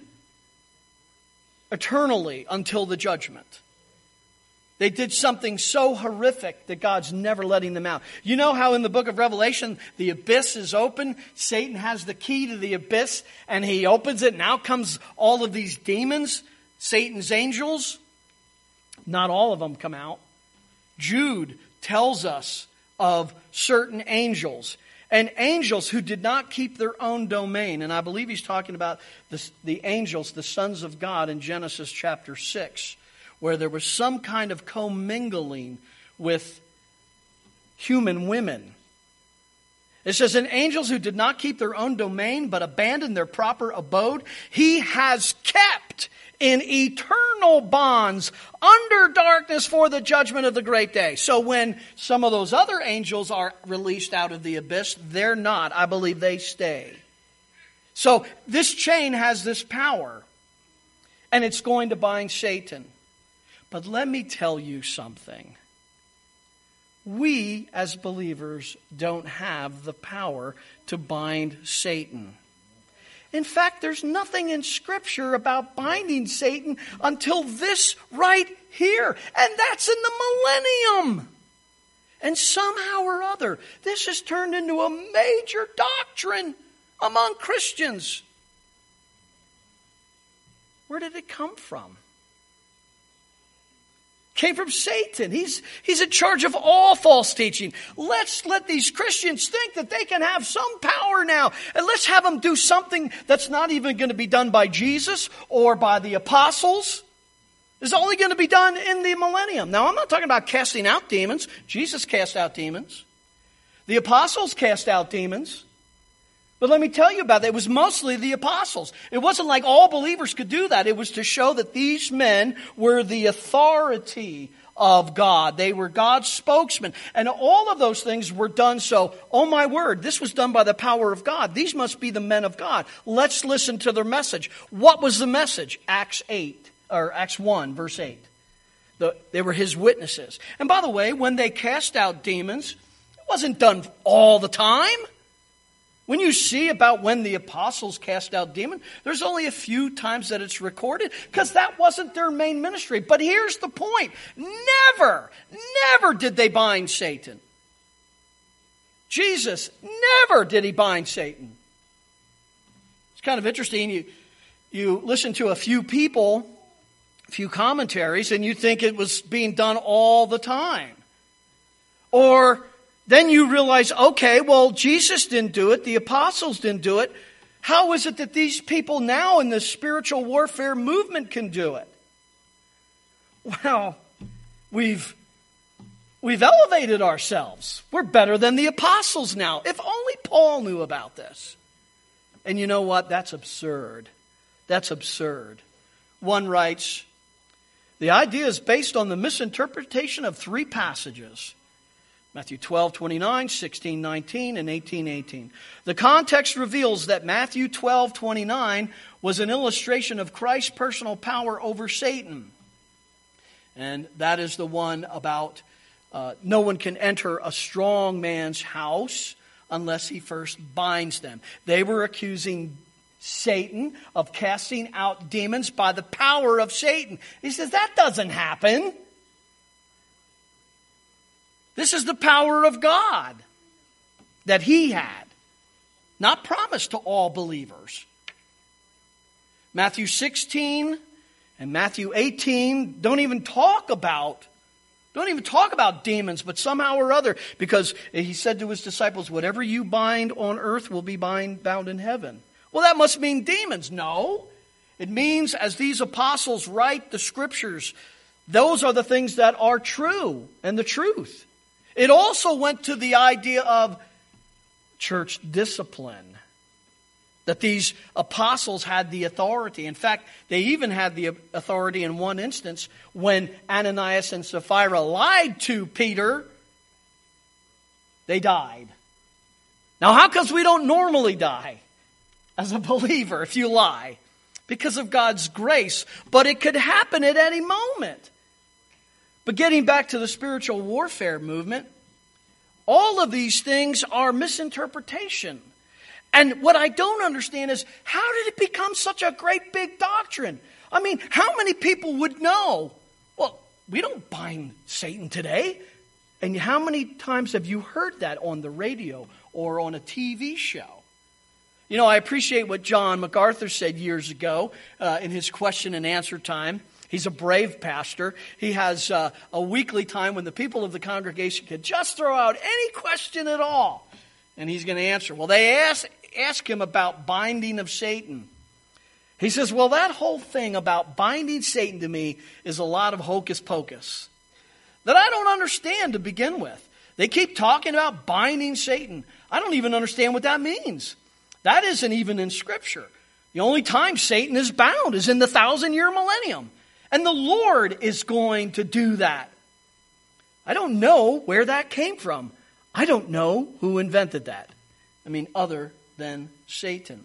eternally until the judgment. They did something so horrific that God's never letting them out. You know how in the book of Revelation, the abyss is open? Satan has the key to the abyss, and he opens it, and out comes all of these demons, Satan's angels. Not all of them come out. Jude tells us of certain angels. And angels who did not keep their own domain. And I believe he's talking about the angels, the sons of God in Genesis chapter 6, where there was some kind of commingling with human women. It says, and angels who did not keep their own domain, but abandoned their proper abode, he has kept in eternal bonds under darkness for the judgment of the great day. So when some of those other angels are released out of the abyss, they're not. I believe they stay. So this chain has this power, and it's going to bind Satan. But let me tell you something. We, as believers, don't have the power to bind Satan. In fact, there's nothing in Scripture about binding Satan until this right here. And that's in the millennium. And somehow or other, this has turned into a major doctrine among Christians. Where did it come from? came from Satan. He's in charge of all false teaching. Let's let these Christians think that they can have some power now. And let's have them do something that's not even going to be done by Jesus or by the apostles. It's only going to be done in the millennium. Now, I'm not talking about casting out demons. Jesus cast out demons. The apostles cast out demons. But let me tell you about that. It was mostly the apostles. It wasn't like all believers could do that. It was to show that these men were the authority of God. They were God's spokesman. And all of those things were done so, oh my word, this was done by the power of God. These must be the men of God. Let's listen to their message. What was the message? Acts 1, verse 8. They were his witnesses. And by the way, when they cast out demons, it wasn't done all the time. When you see about when the apostles cast out demons, there's only a few times that it's recorded because that wasn't their main ministry. But here's the point. Never did they bind Satan. Jesus, never did he bind Satan. It's kind of interesting. You listen to a few people, a few commentaries, and you think it was being done all the time. Or then you realize, okay, well, Jesus didn't do it. The apostles didn't do it. How is it that these people now in the spiritual warfare movement can do it? Well, we've elevated ourselves. We're better than the apostles now. If only Paul knew about this. And you know what? That's absurd. That's absurd. One writes, the idea is based on the misinterpretation of three passages. Matthew 12:29, 16:19, and 18:18. The context reveals that Matthew 12:29 was an illustration of Christ's personal power over Satan. And that is the one about no one can enter a strong man's house unless he first binds them. They were accusing Satan of casting out demons by the power of Satan. He says that doesn't happen. This is the power of God that he had, not promised to all believers. Matthew 16 and Matthew 18 don't even talk about demons, but somehow or other, because he said to his disciples, whatever you bind on earth will be bound in heaven. Well, that must mean demons. No, it means as these apostles write the scriptures, those are the things that are true and the truth. It also went to the idea of church discipline, that these apostles had the authority. In fact, they even had the authority in one instance when Ananias and Sapphira lied to Peter. They died. Now, how come we don't normally die as a believer if you lie? Because of God's grace. But it could happen at any moment. But getting back to the spiritual warfare movement, all of these things are misinterpretation. And what I don't understand is, how did it become such a great big doctrine? I mean, how many people would know, well, we don't bind Satan today? And how many times have you heard that on the radio or on a TV show? You know, I appreciate what John MacArthur said years ago in his question and answer time. He's a brave pastor. He has a weekly time when the people of the congregation can just throw out any question at all, and he's going to answer. Well, they ask him about binding of Satan. He says, well, that whole thing about binding Satan to me is a lot of hocus pocus that I don't understand to begin with. They keep talking about binding Satan. I don't even understand what that means. That isn't even in Scripture. The only time Satan is bound is in the 1,000-year millennium. And the Lord is going to do that. I don't know where that came from. I don't know who invented that. I mean, other than Satan.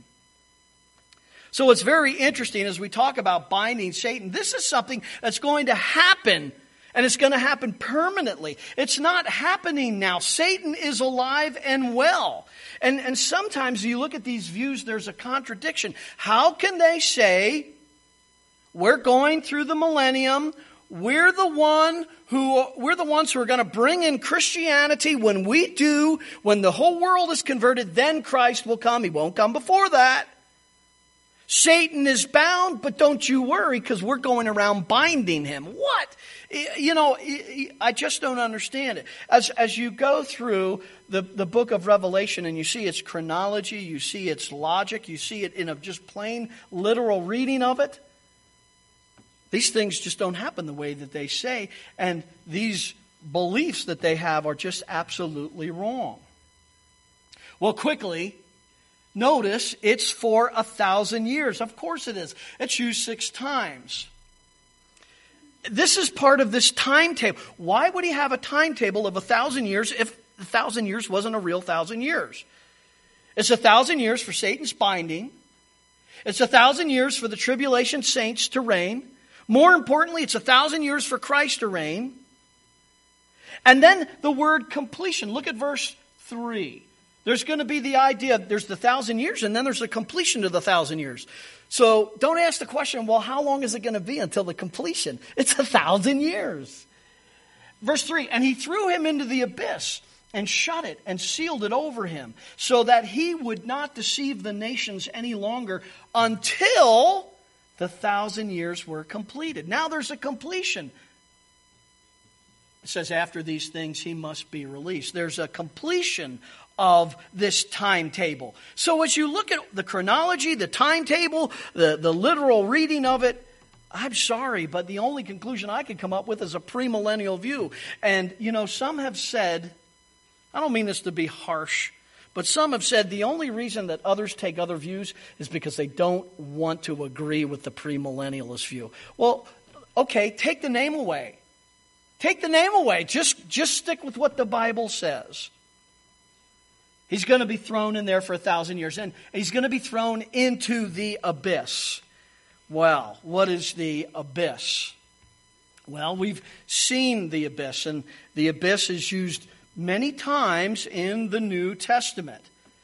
So it's very interesting as we talk about binding Satan. This is something that's going to happen, and it's going to happen permanently. It's not happening now. Satan is alive and well. And sometimes you look at these views, there's a contradiction. How can they say, we're going through the millennium, we're the ones who are going to bring in Christianity. When we do, when the whole world is converted, then Christ will come. He won't come before that. Satan is bound, but don't you worry, because we're going around binding him. What? I just don't understand it. As you go through the book of Revelation and you see its chronology, you see its logic, you see it in a just plain literal reading of it, these things just don't happen the way that they say, and these beliefs that they have are just absolutely wrong. Well, quickly, notice it's for 1,000 years. Of course it is. It's used 6 times. This is part of this timetable. Why would he have a timetable of 1,000 years if 1,000 years wasn't a real 1,000 years? It's 1,000 years for Satan's binding. It's 1,000 years for the tribulation saints to reign. More importantly, it's 1,000 years for Christ to reign. And then the word completion. Look at verse 3. There's going to be the idea, there's the 1,000 years, and then there's the completion of the 1,000 years. So don't ask the question, well, how long is it going to be until the completion? It's 1,000 years. Verse 3, and he threw him into the abyss and shut it and sealed it over him so that he would not deceive the nations any longer until the 1,000 years were completed. Now there's a completion. It says after these things he must be released. There's a completion of this timetable. So as you look at the chronology, the timetable, the literal reading of it, I'm sorry, but the only conclusion I could come up with is a premillennial view. And, some have said, I don't mean this to be harsh, but some have said the only reason that others take other views is because they don't want to agree with the premillennialist view. Well, okay, take the name away. Take the name away. Just stick with what the Bible says. He's going to be thrown in there for 1,000 years. And he's going to be thrown into the abyss. Well, what is the abyss? Well, we've seen the abyss. And the abyss is used many times in the New Testament.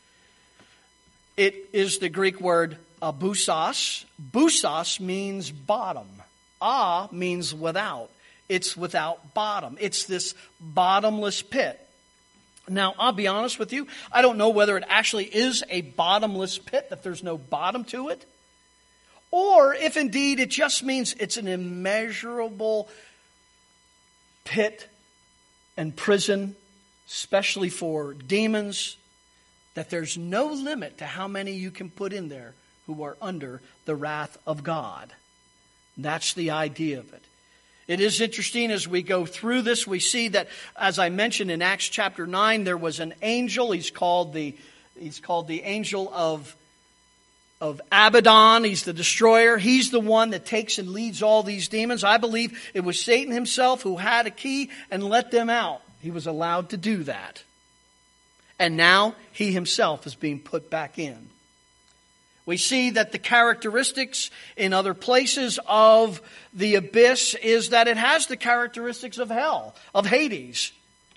It is the Greek word abousos. Bousos means bottom. Means without. It's without bottom. It's this bottomless pit. Now, I'll be honest with you, I don't know whether it actually is a bottomless pit, that there's no bottom to it, or if indeed it just means it's an immeasurable pit and prison, especially for demons, that there's no limit to how many you can put in there who are under the wrath of God. That's the idea of it. It is interesting as we go through this, we see that, as I mentioned in Acts chapter 9, there was an angel. He's called the angel of Abaddon. He's the destroyer. He's the one that takes and leads all these demons. I believe it was Satan himself who had a key and let them out. He was allowed to do that. And now he himself is being put back in. We see that the characteristics in other places of the abyss is that it has the characteristics of hell, of Hades.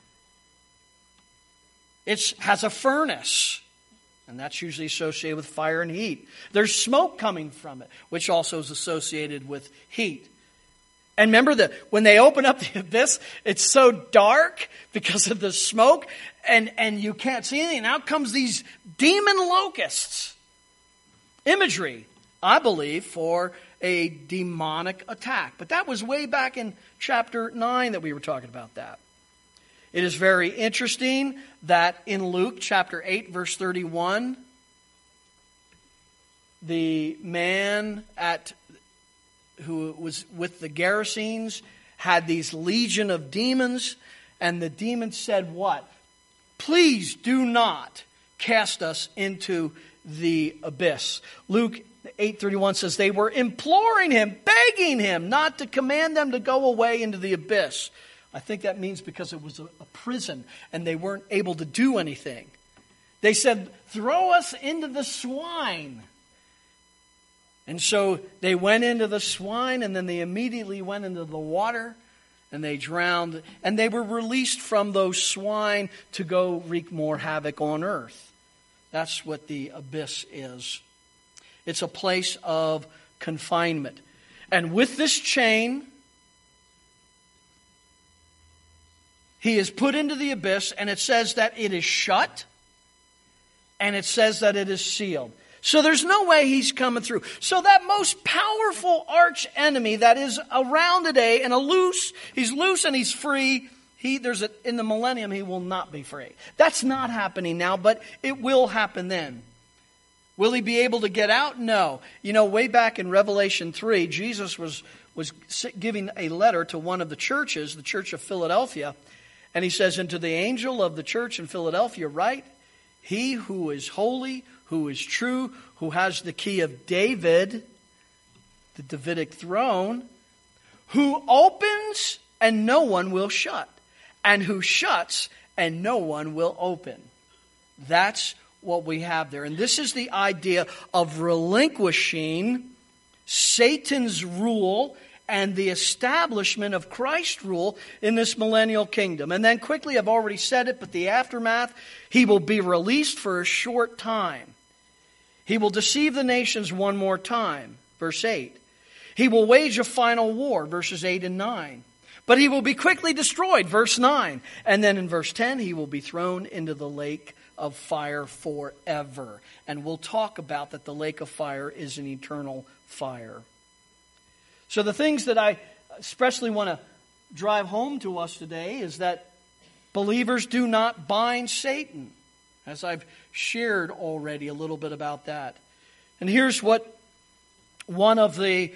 It has a furnace, and that's usually associated with fire and heat. There's smoke coming from it, which also is associated with heat. And remember that when they open up the abyss, it's so dark because of the smoke, and you can't see anything. And out comes these demon locusts. Imagery, I believe, for a demonic attack. But that was way back in chapter 9 that we were talking about that. It is very interesting that in Luke chapter 8, verse 31, the man who was with the Gerasenes had these legion of demons, and the demons said what? Please do not cast us into the abyss. Luke 8:31 says they were imploring him, begging him not to command them to go away into the abyss. I think that means because it was a prison and they weren't able to do anything. They said, throw us into the swine. And so they went into the swine, and then they immediately went into the water and they drowned, and they were released from those swine to go wreak more havoc on earth. That's what the abyss is. It's a place of confinement. And with this chain, he is put into the abyss, and it says that it is shut, and it says that it is sealed. So there's no way he's coming through. So that most powerful arch enemy that is around today and he's loose and he's free. In the millennium, he will not be free. That's not happening now, but it will happen then. Will he be able to get out? No. Way back in Revelation 3, Jesus was giving a letter to one of the churches, the church of Philadelphia. And he says, "And to the angel of the church in Philadelphia write, he who is holy, who is true, who has the key of David," the Davidic throne, "who opens and no one will shut, and who shuts and no one will open." That's what we have there. And this is the idea of relinquishing Satan's rule and the establishment of Christ's rule in this millennial kingdom. And then quickly, I've already said it, but the aftermath, he will be released for a short time. He will deceive the nations one more time, verse 8. He will wage a final war, verses 8 and 9. But he will be quickly destroyed, verse 9. And then in verse 10, he will be thrown into the lake of fire forever. And we'll talk about that the lake of fire is an eternal fire. So the things that I especially want to drive home to us today is that believers do not bind Satan, as I've shared already a little bit about that. And here's what one of the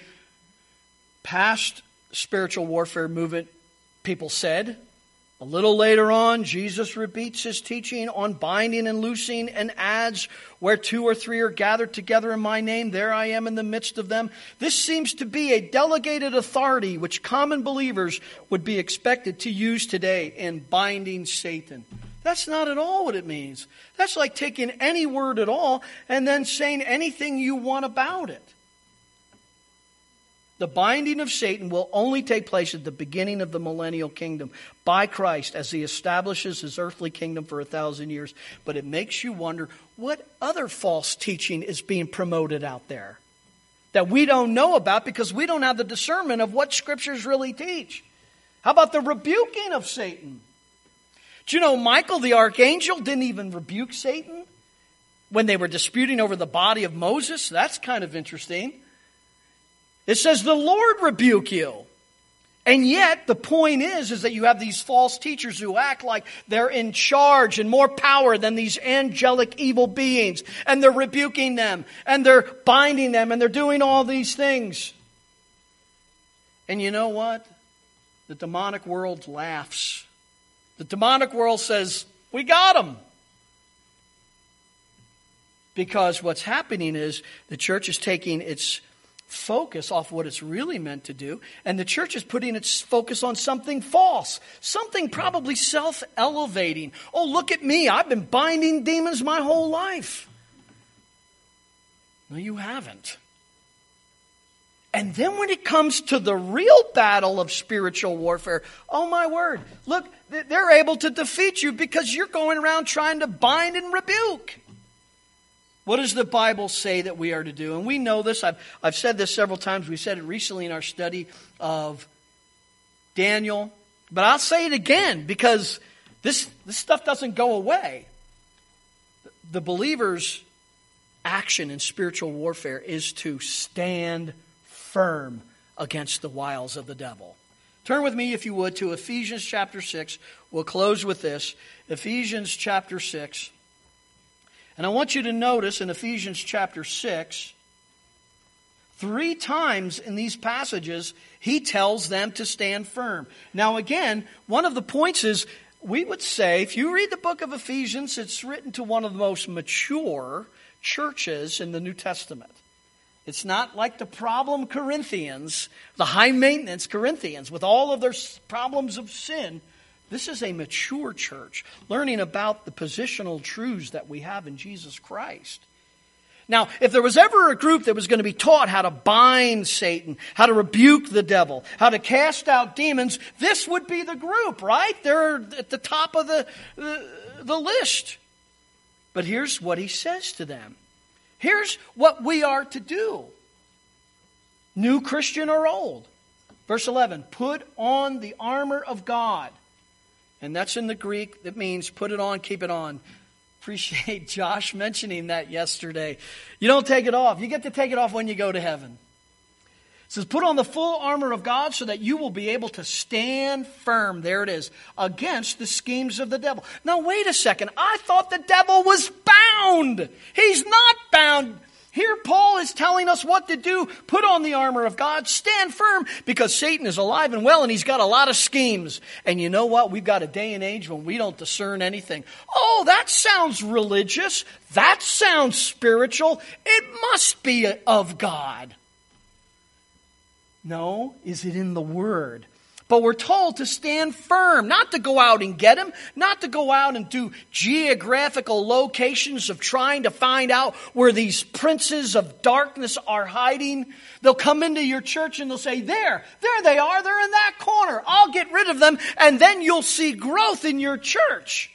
past spiritual warfare movement people said. A little later on, Jesus repeats his teaching on binding and loosing and adds, "Where 2 or 3 are gathered together in my name, there I am in the midst of them." This seems to be a delegated authority which common believers would be expected to use today in binding Satan. That's not at all what it means. That's like taking any word at all and then saying anything you want about it. The binding of Satan will only take place at the beginning of the millennial kingdom by Christ as he establishes his earthly kingdom for 1,000 years. But it makes you wonder what other false teaching is being promoted out there that we don't know about because we don't have the discernment of what scriptures really teach. How about the rebuking of Satan? Do you know Michael the archangel didn't even rebuke Satan when they were disputing over the body of Moses? That's kind of interesting. It says, "The Lord rebuke you." And yet, the point is that you have these false teachers who act like they're in charge and more power than these angelic evil beings. And they're rebuking them, and they're binding them, and they're doing all these things. And you know what? The demonic world laughs. The demonic world says, "We got them." Because what's happening is the church is taking its focus off what it's really meant to do, and the church is putting its focus on something false, something probably self-elevating. "Oh, look at me, I've been binding demons my whole life." No, you haven't. And then when it comes to the real battle of spiritual warfare, oh my word, look, they're able to defeat you because you're going around trying to bind and rebuke. What does the Bible say that we are to do? And we know this. I've said this several times. We said it recently in our study of Daniel. But I'll say it again because this stuff doesn't go away. The believer's action in spiritual warfare is to stand firm against the wiles of the devil. Turn with me, if you would, to Ephesians chapter 6. We'll close with this. Ephesians chapter 6. And I want you to notice in Ephesians chapter 6, 3 times in these passages, he tells them to stand firm. Now again, one of the points is, we would say, if you read the book of Ephesians, it's written to one of the most mature churches in the New Testament. It's not like the problem Corinthians, the high-maintenance Corinthians, with all of their problems of sin. This is a mature church, learning about the positional truths that we have in Jesus Christ. Now, if there was ever a group that was going to be taught how to bind Satan, how to rebuke the devil, how to cast out demons, this would be the group, right? They're at the top of the list. But here's what he says to them. Here's what we are to do. New Christian or old. Verse 11, put on the armor of God. And that's in the Greek. That means put it on, keep it on. Appreciate Josh mentioning that yesterday. You don't take it off. You get to take it off when you go to heaven. It says, put on the full armor of God so that you will be able to stand firm, there it is, against the schemes of the devil. Now, wait a second. I thought the devil was bound. He's not bound. Here Paul is telling us what to do. Put on the armor of God. Stand firm, because Satan is alive and well, and he's got a lot of schemes. And you know what? We've got a day and age when we don't discern anything. Oh, that sounds religious. That sounds spiritual. It must be of God. No, is it in the Word? But we're told to stand firm, not to go out and get him, not to go out and do geographical locations of trying to find out where these princes of darkness are hiding. They'll come into your church and they'll say, there they are, they're in that corner. I'll get rid of them, and then you'll see growth in your church.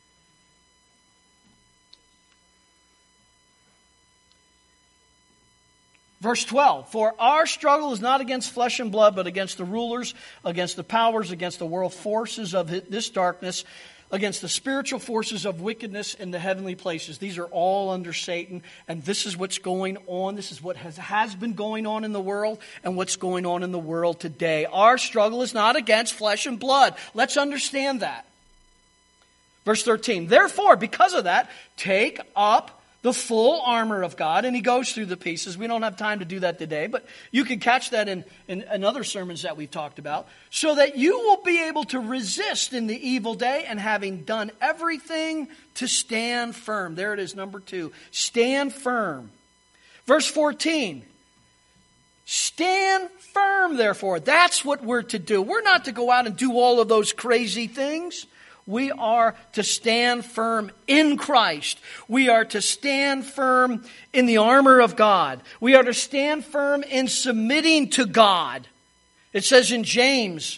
Verse 12, for our struggle is not against flesh and blood, but against the rulers, against the powers, against the world forces of this darkness, against the spiritual forces of wickedness in the heavenly places. These are all under Satan, and this is what's going on. This is what has been going on in the world and what's going on in the world today. Our struggle is not against flesh and blood. Let's understand that. Verse 13, therefore, because of that, take up the full armor of God. And he goes through the pieces. We don't have time to do that today, but you can catch that in other sermons that we've talked about, so that you will be able to resist in the evil day, and having done everything, to stand firm. There it is, number 2. Stand firm. Verse 14. Stand firm, therefore. That's what we're to do. We're not to go out and do all of those crazy things. We are to stand firm in Christ. We are to stand firm in the armor of God. We are to stand firm in submitting to God. It says in James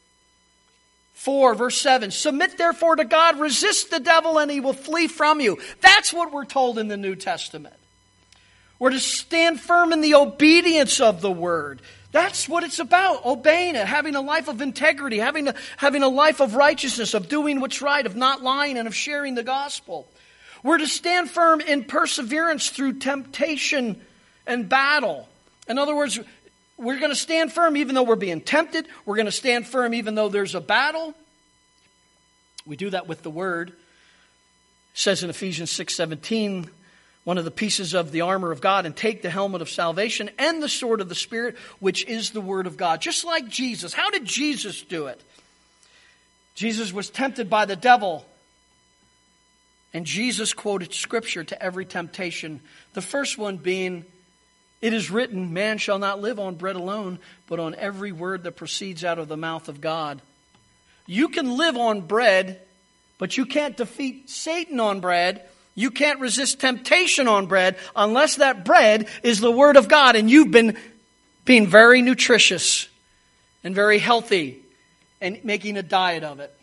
4, verse 7, submit therefore to God, resist the devil, and he will flee from you. That's what we're told in the New Testament. We're to stand firm in the obedience of the Word. That's what it's about, obeying it, having a life of integrity, having a life of righteousness, of doing what's right, of not lying, and of sharing the gospel. We're to stand firm in perseverance through temptation and battle. In other words, we're going to stand firm even though we're being tempted. We're going to stand firm even though there's a battle. We do that with the Word. It says in Ephesians 6:17, one of the pieces of the armor of God, and take the helmet of salvation and the sword of the Spirit, which is the Word of God. Just like Jesus. How did Jesus do it? Jesus was tempted by the devil, and Jesus quoted Scripture to every temptation. The first one being, it is written, man shall not live on bread alone, but on every word that proceeds out of the mouth of God. You can live on bread, but you can't defeat Satan on bread. You can't resist temptation on bread unless that bread is the Word of God, and you've been being very nutritious and very healthy and making a diet of it.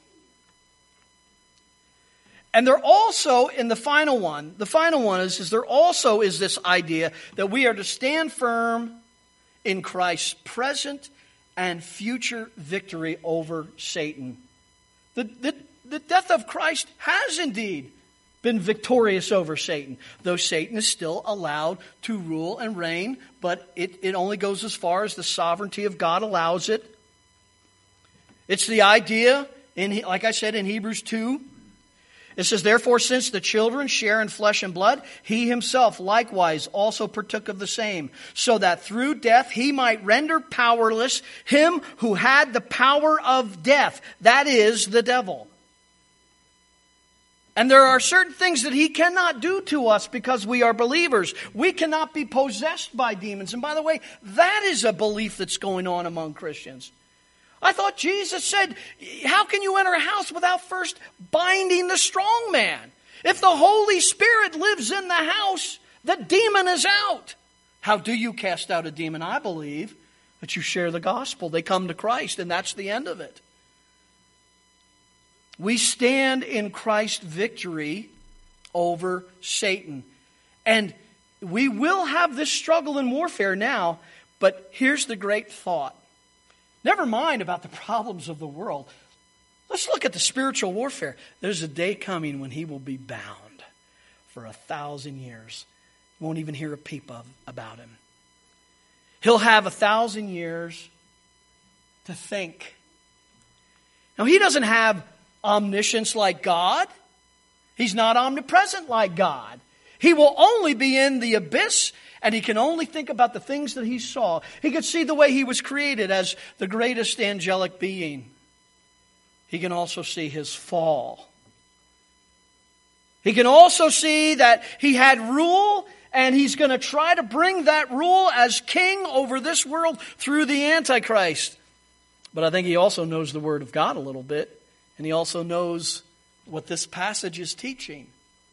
And there also, in the final one is there also is this idea that we are to stand firm in Christ's present and future victory over Satan. The death of Christ has indeed been victorious over Satan, though Satan is still allowed to rule and reign, but it only goes as far as the sovereignty of God allows it. It's the idea, like I said, in Hebrews 2, it says, therefore, since the children share in flesh and blood, he himself likewise also partook of the same, so that through death he might render powerless him who had the power of death, that is, the devil. And there are certain things that he cannot do to us because we are believers. We cannot be possessed by demons. And by the way, that is a belief that's going on among Christians. I thought Jesus said, how can you enter a house without first binding the strong man? If the Holy Spirit lives in the house, the demon is out. How do you cast out a demon? I believe that you share the gospel. They come to Christ, and that's the end of it. We stand in Christ's victory over Satan. And we will have this struggle and warfare now, but here's the great thought. Never mind about the problems of the world. Let's look at the spiritual warfare. There's a day coming when he will be bound. for 1,000 years. You won't even hear a peep about him. He'll have 1,000 years to think. Now, he doesn't have omniscience like God. He's not omnipresent like God. He will only be in the abyss, and he can only think about the things that he saw. He could see the way he was created as the greatest angelic being. He can also see his fall. He can also see that he had rule, and he's going to try to bring that rule as king over this world through the Antichrist. But I think he also knows the Word of God a little bit, and he also knows what this passage is teaching.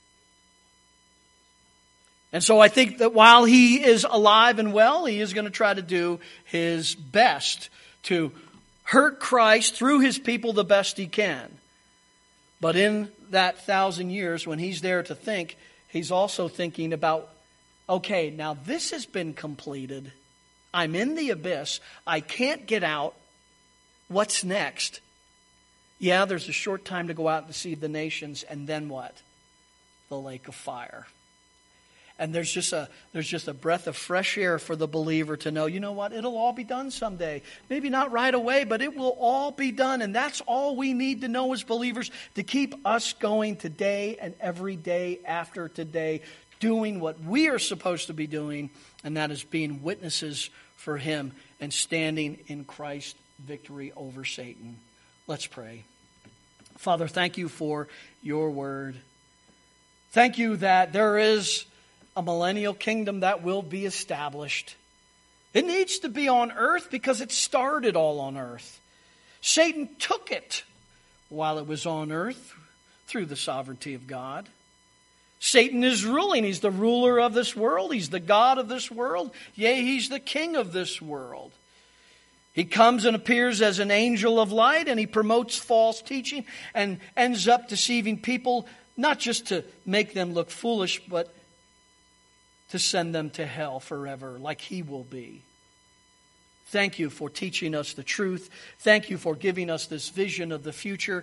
And so I think that while he is alive and well, he is going to try to do his best to hurt Christ through his people the best he can. But in that 1,000 years, when he's there to think, he's also thinking about, okay, now this has been completed. I'm in the abyss. I can't get out. What's next? Yeah, there's a short time to go out and deceive the nations, and then what? The lake of fire. And there's just a breath of fresh air for the believer to know, you know what, it'll all be done someday. Maybe not right away, but it will all be done. And that's all we need to know as believers to keep us going today and every day after today, doing what we are supposed to be doing, and that is being witnesses for him and standing in Christ's victory over Satan. Let's pray. Father, thank you for your word. Thank you that there is a millennial kingdom that will be established. It needs to be on earth because it started all on earth. Satan took it while it was on earth through the sovereignty of God. Satan is ruling. He's the ruler of this world. He's the God of this world. Yea, he's the king of this world. He comes and appears as an angel of light, and he promotes false teaching and ends up deceiving people, not just to make them look foolish, but to send them to hell forever, like he will be. Thank you for teaching us the truth. Thank you for giving us this vision of the future.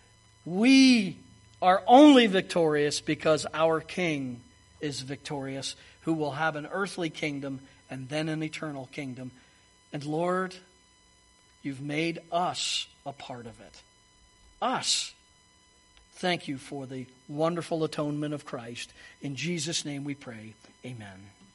We are only victorious because our King is victorious, who will have an earthly kingdom and then an eternal kingdom. And Lord, you've made us a part of it. Us. Thank you for the wonderful atonement of Christ. In Jesus' name we pray. Amen.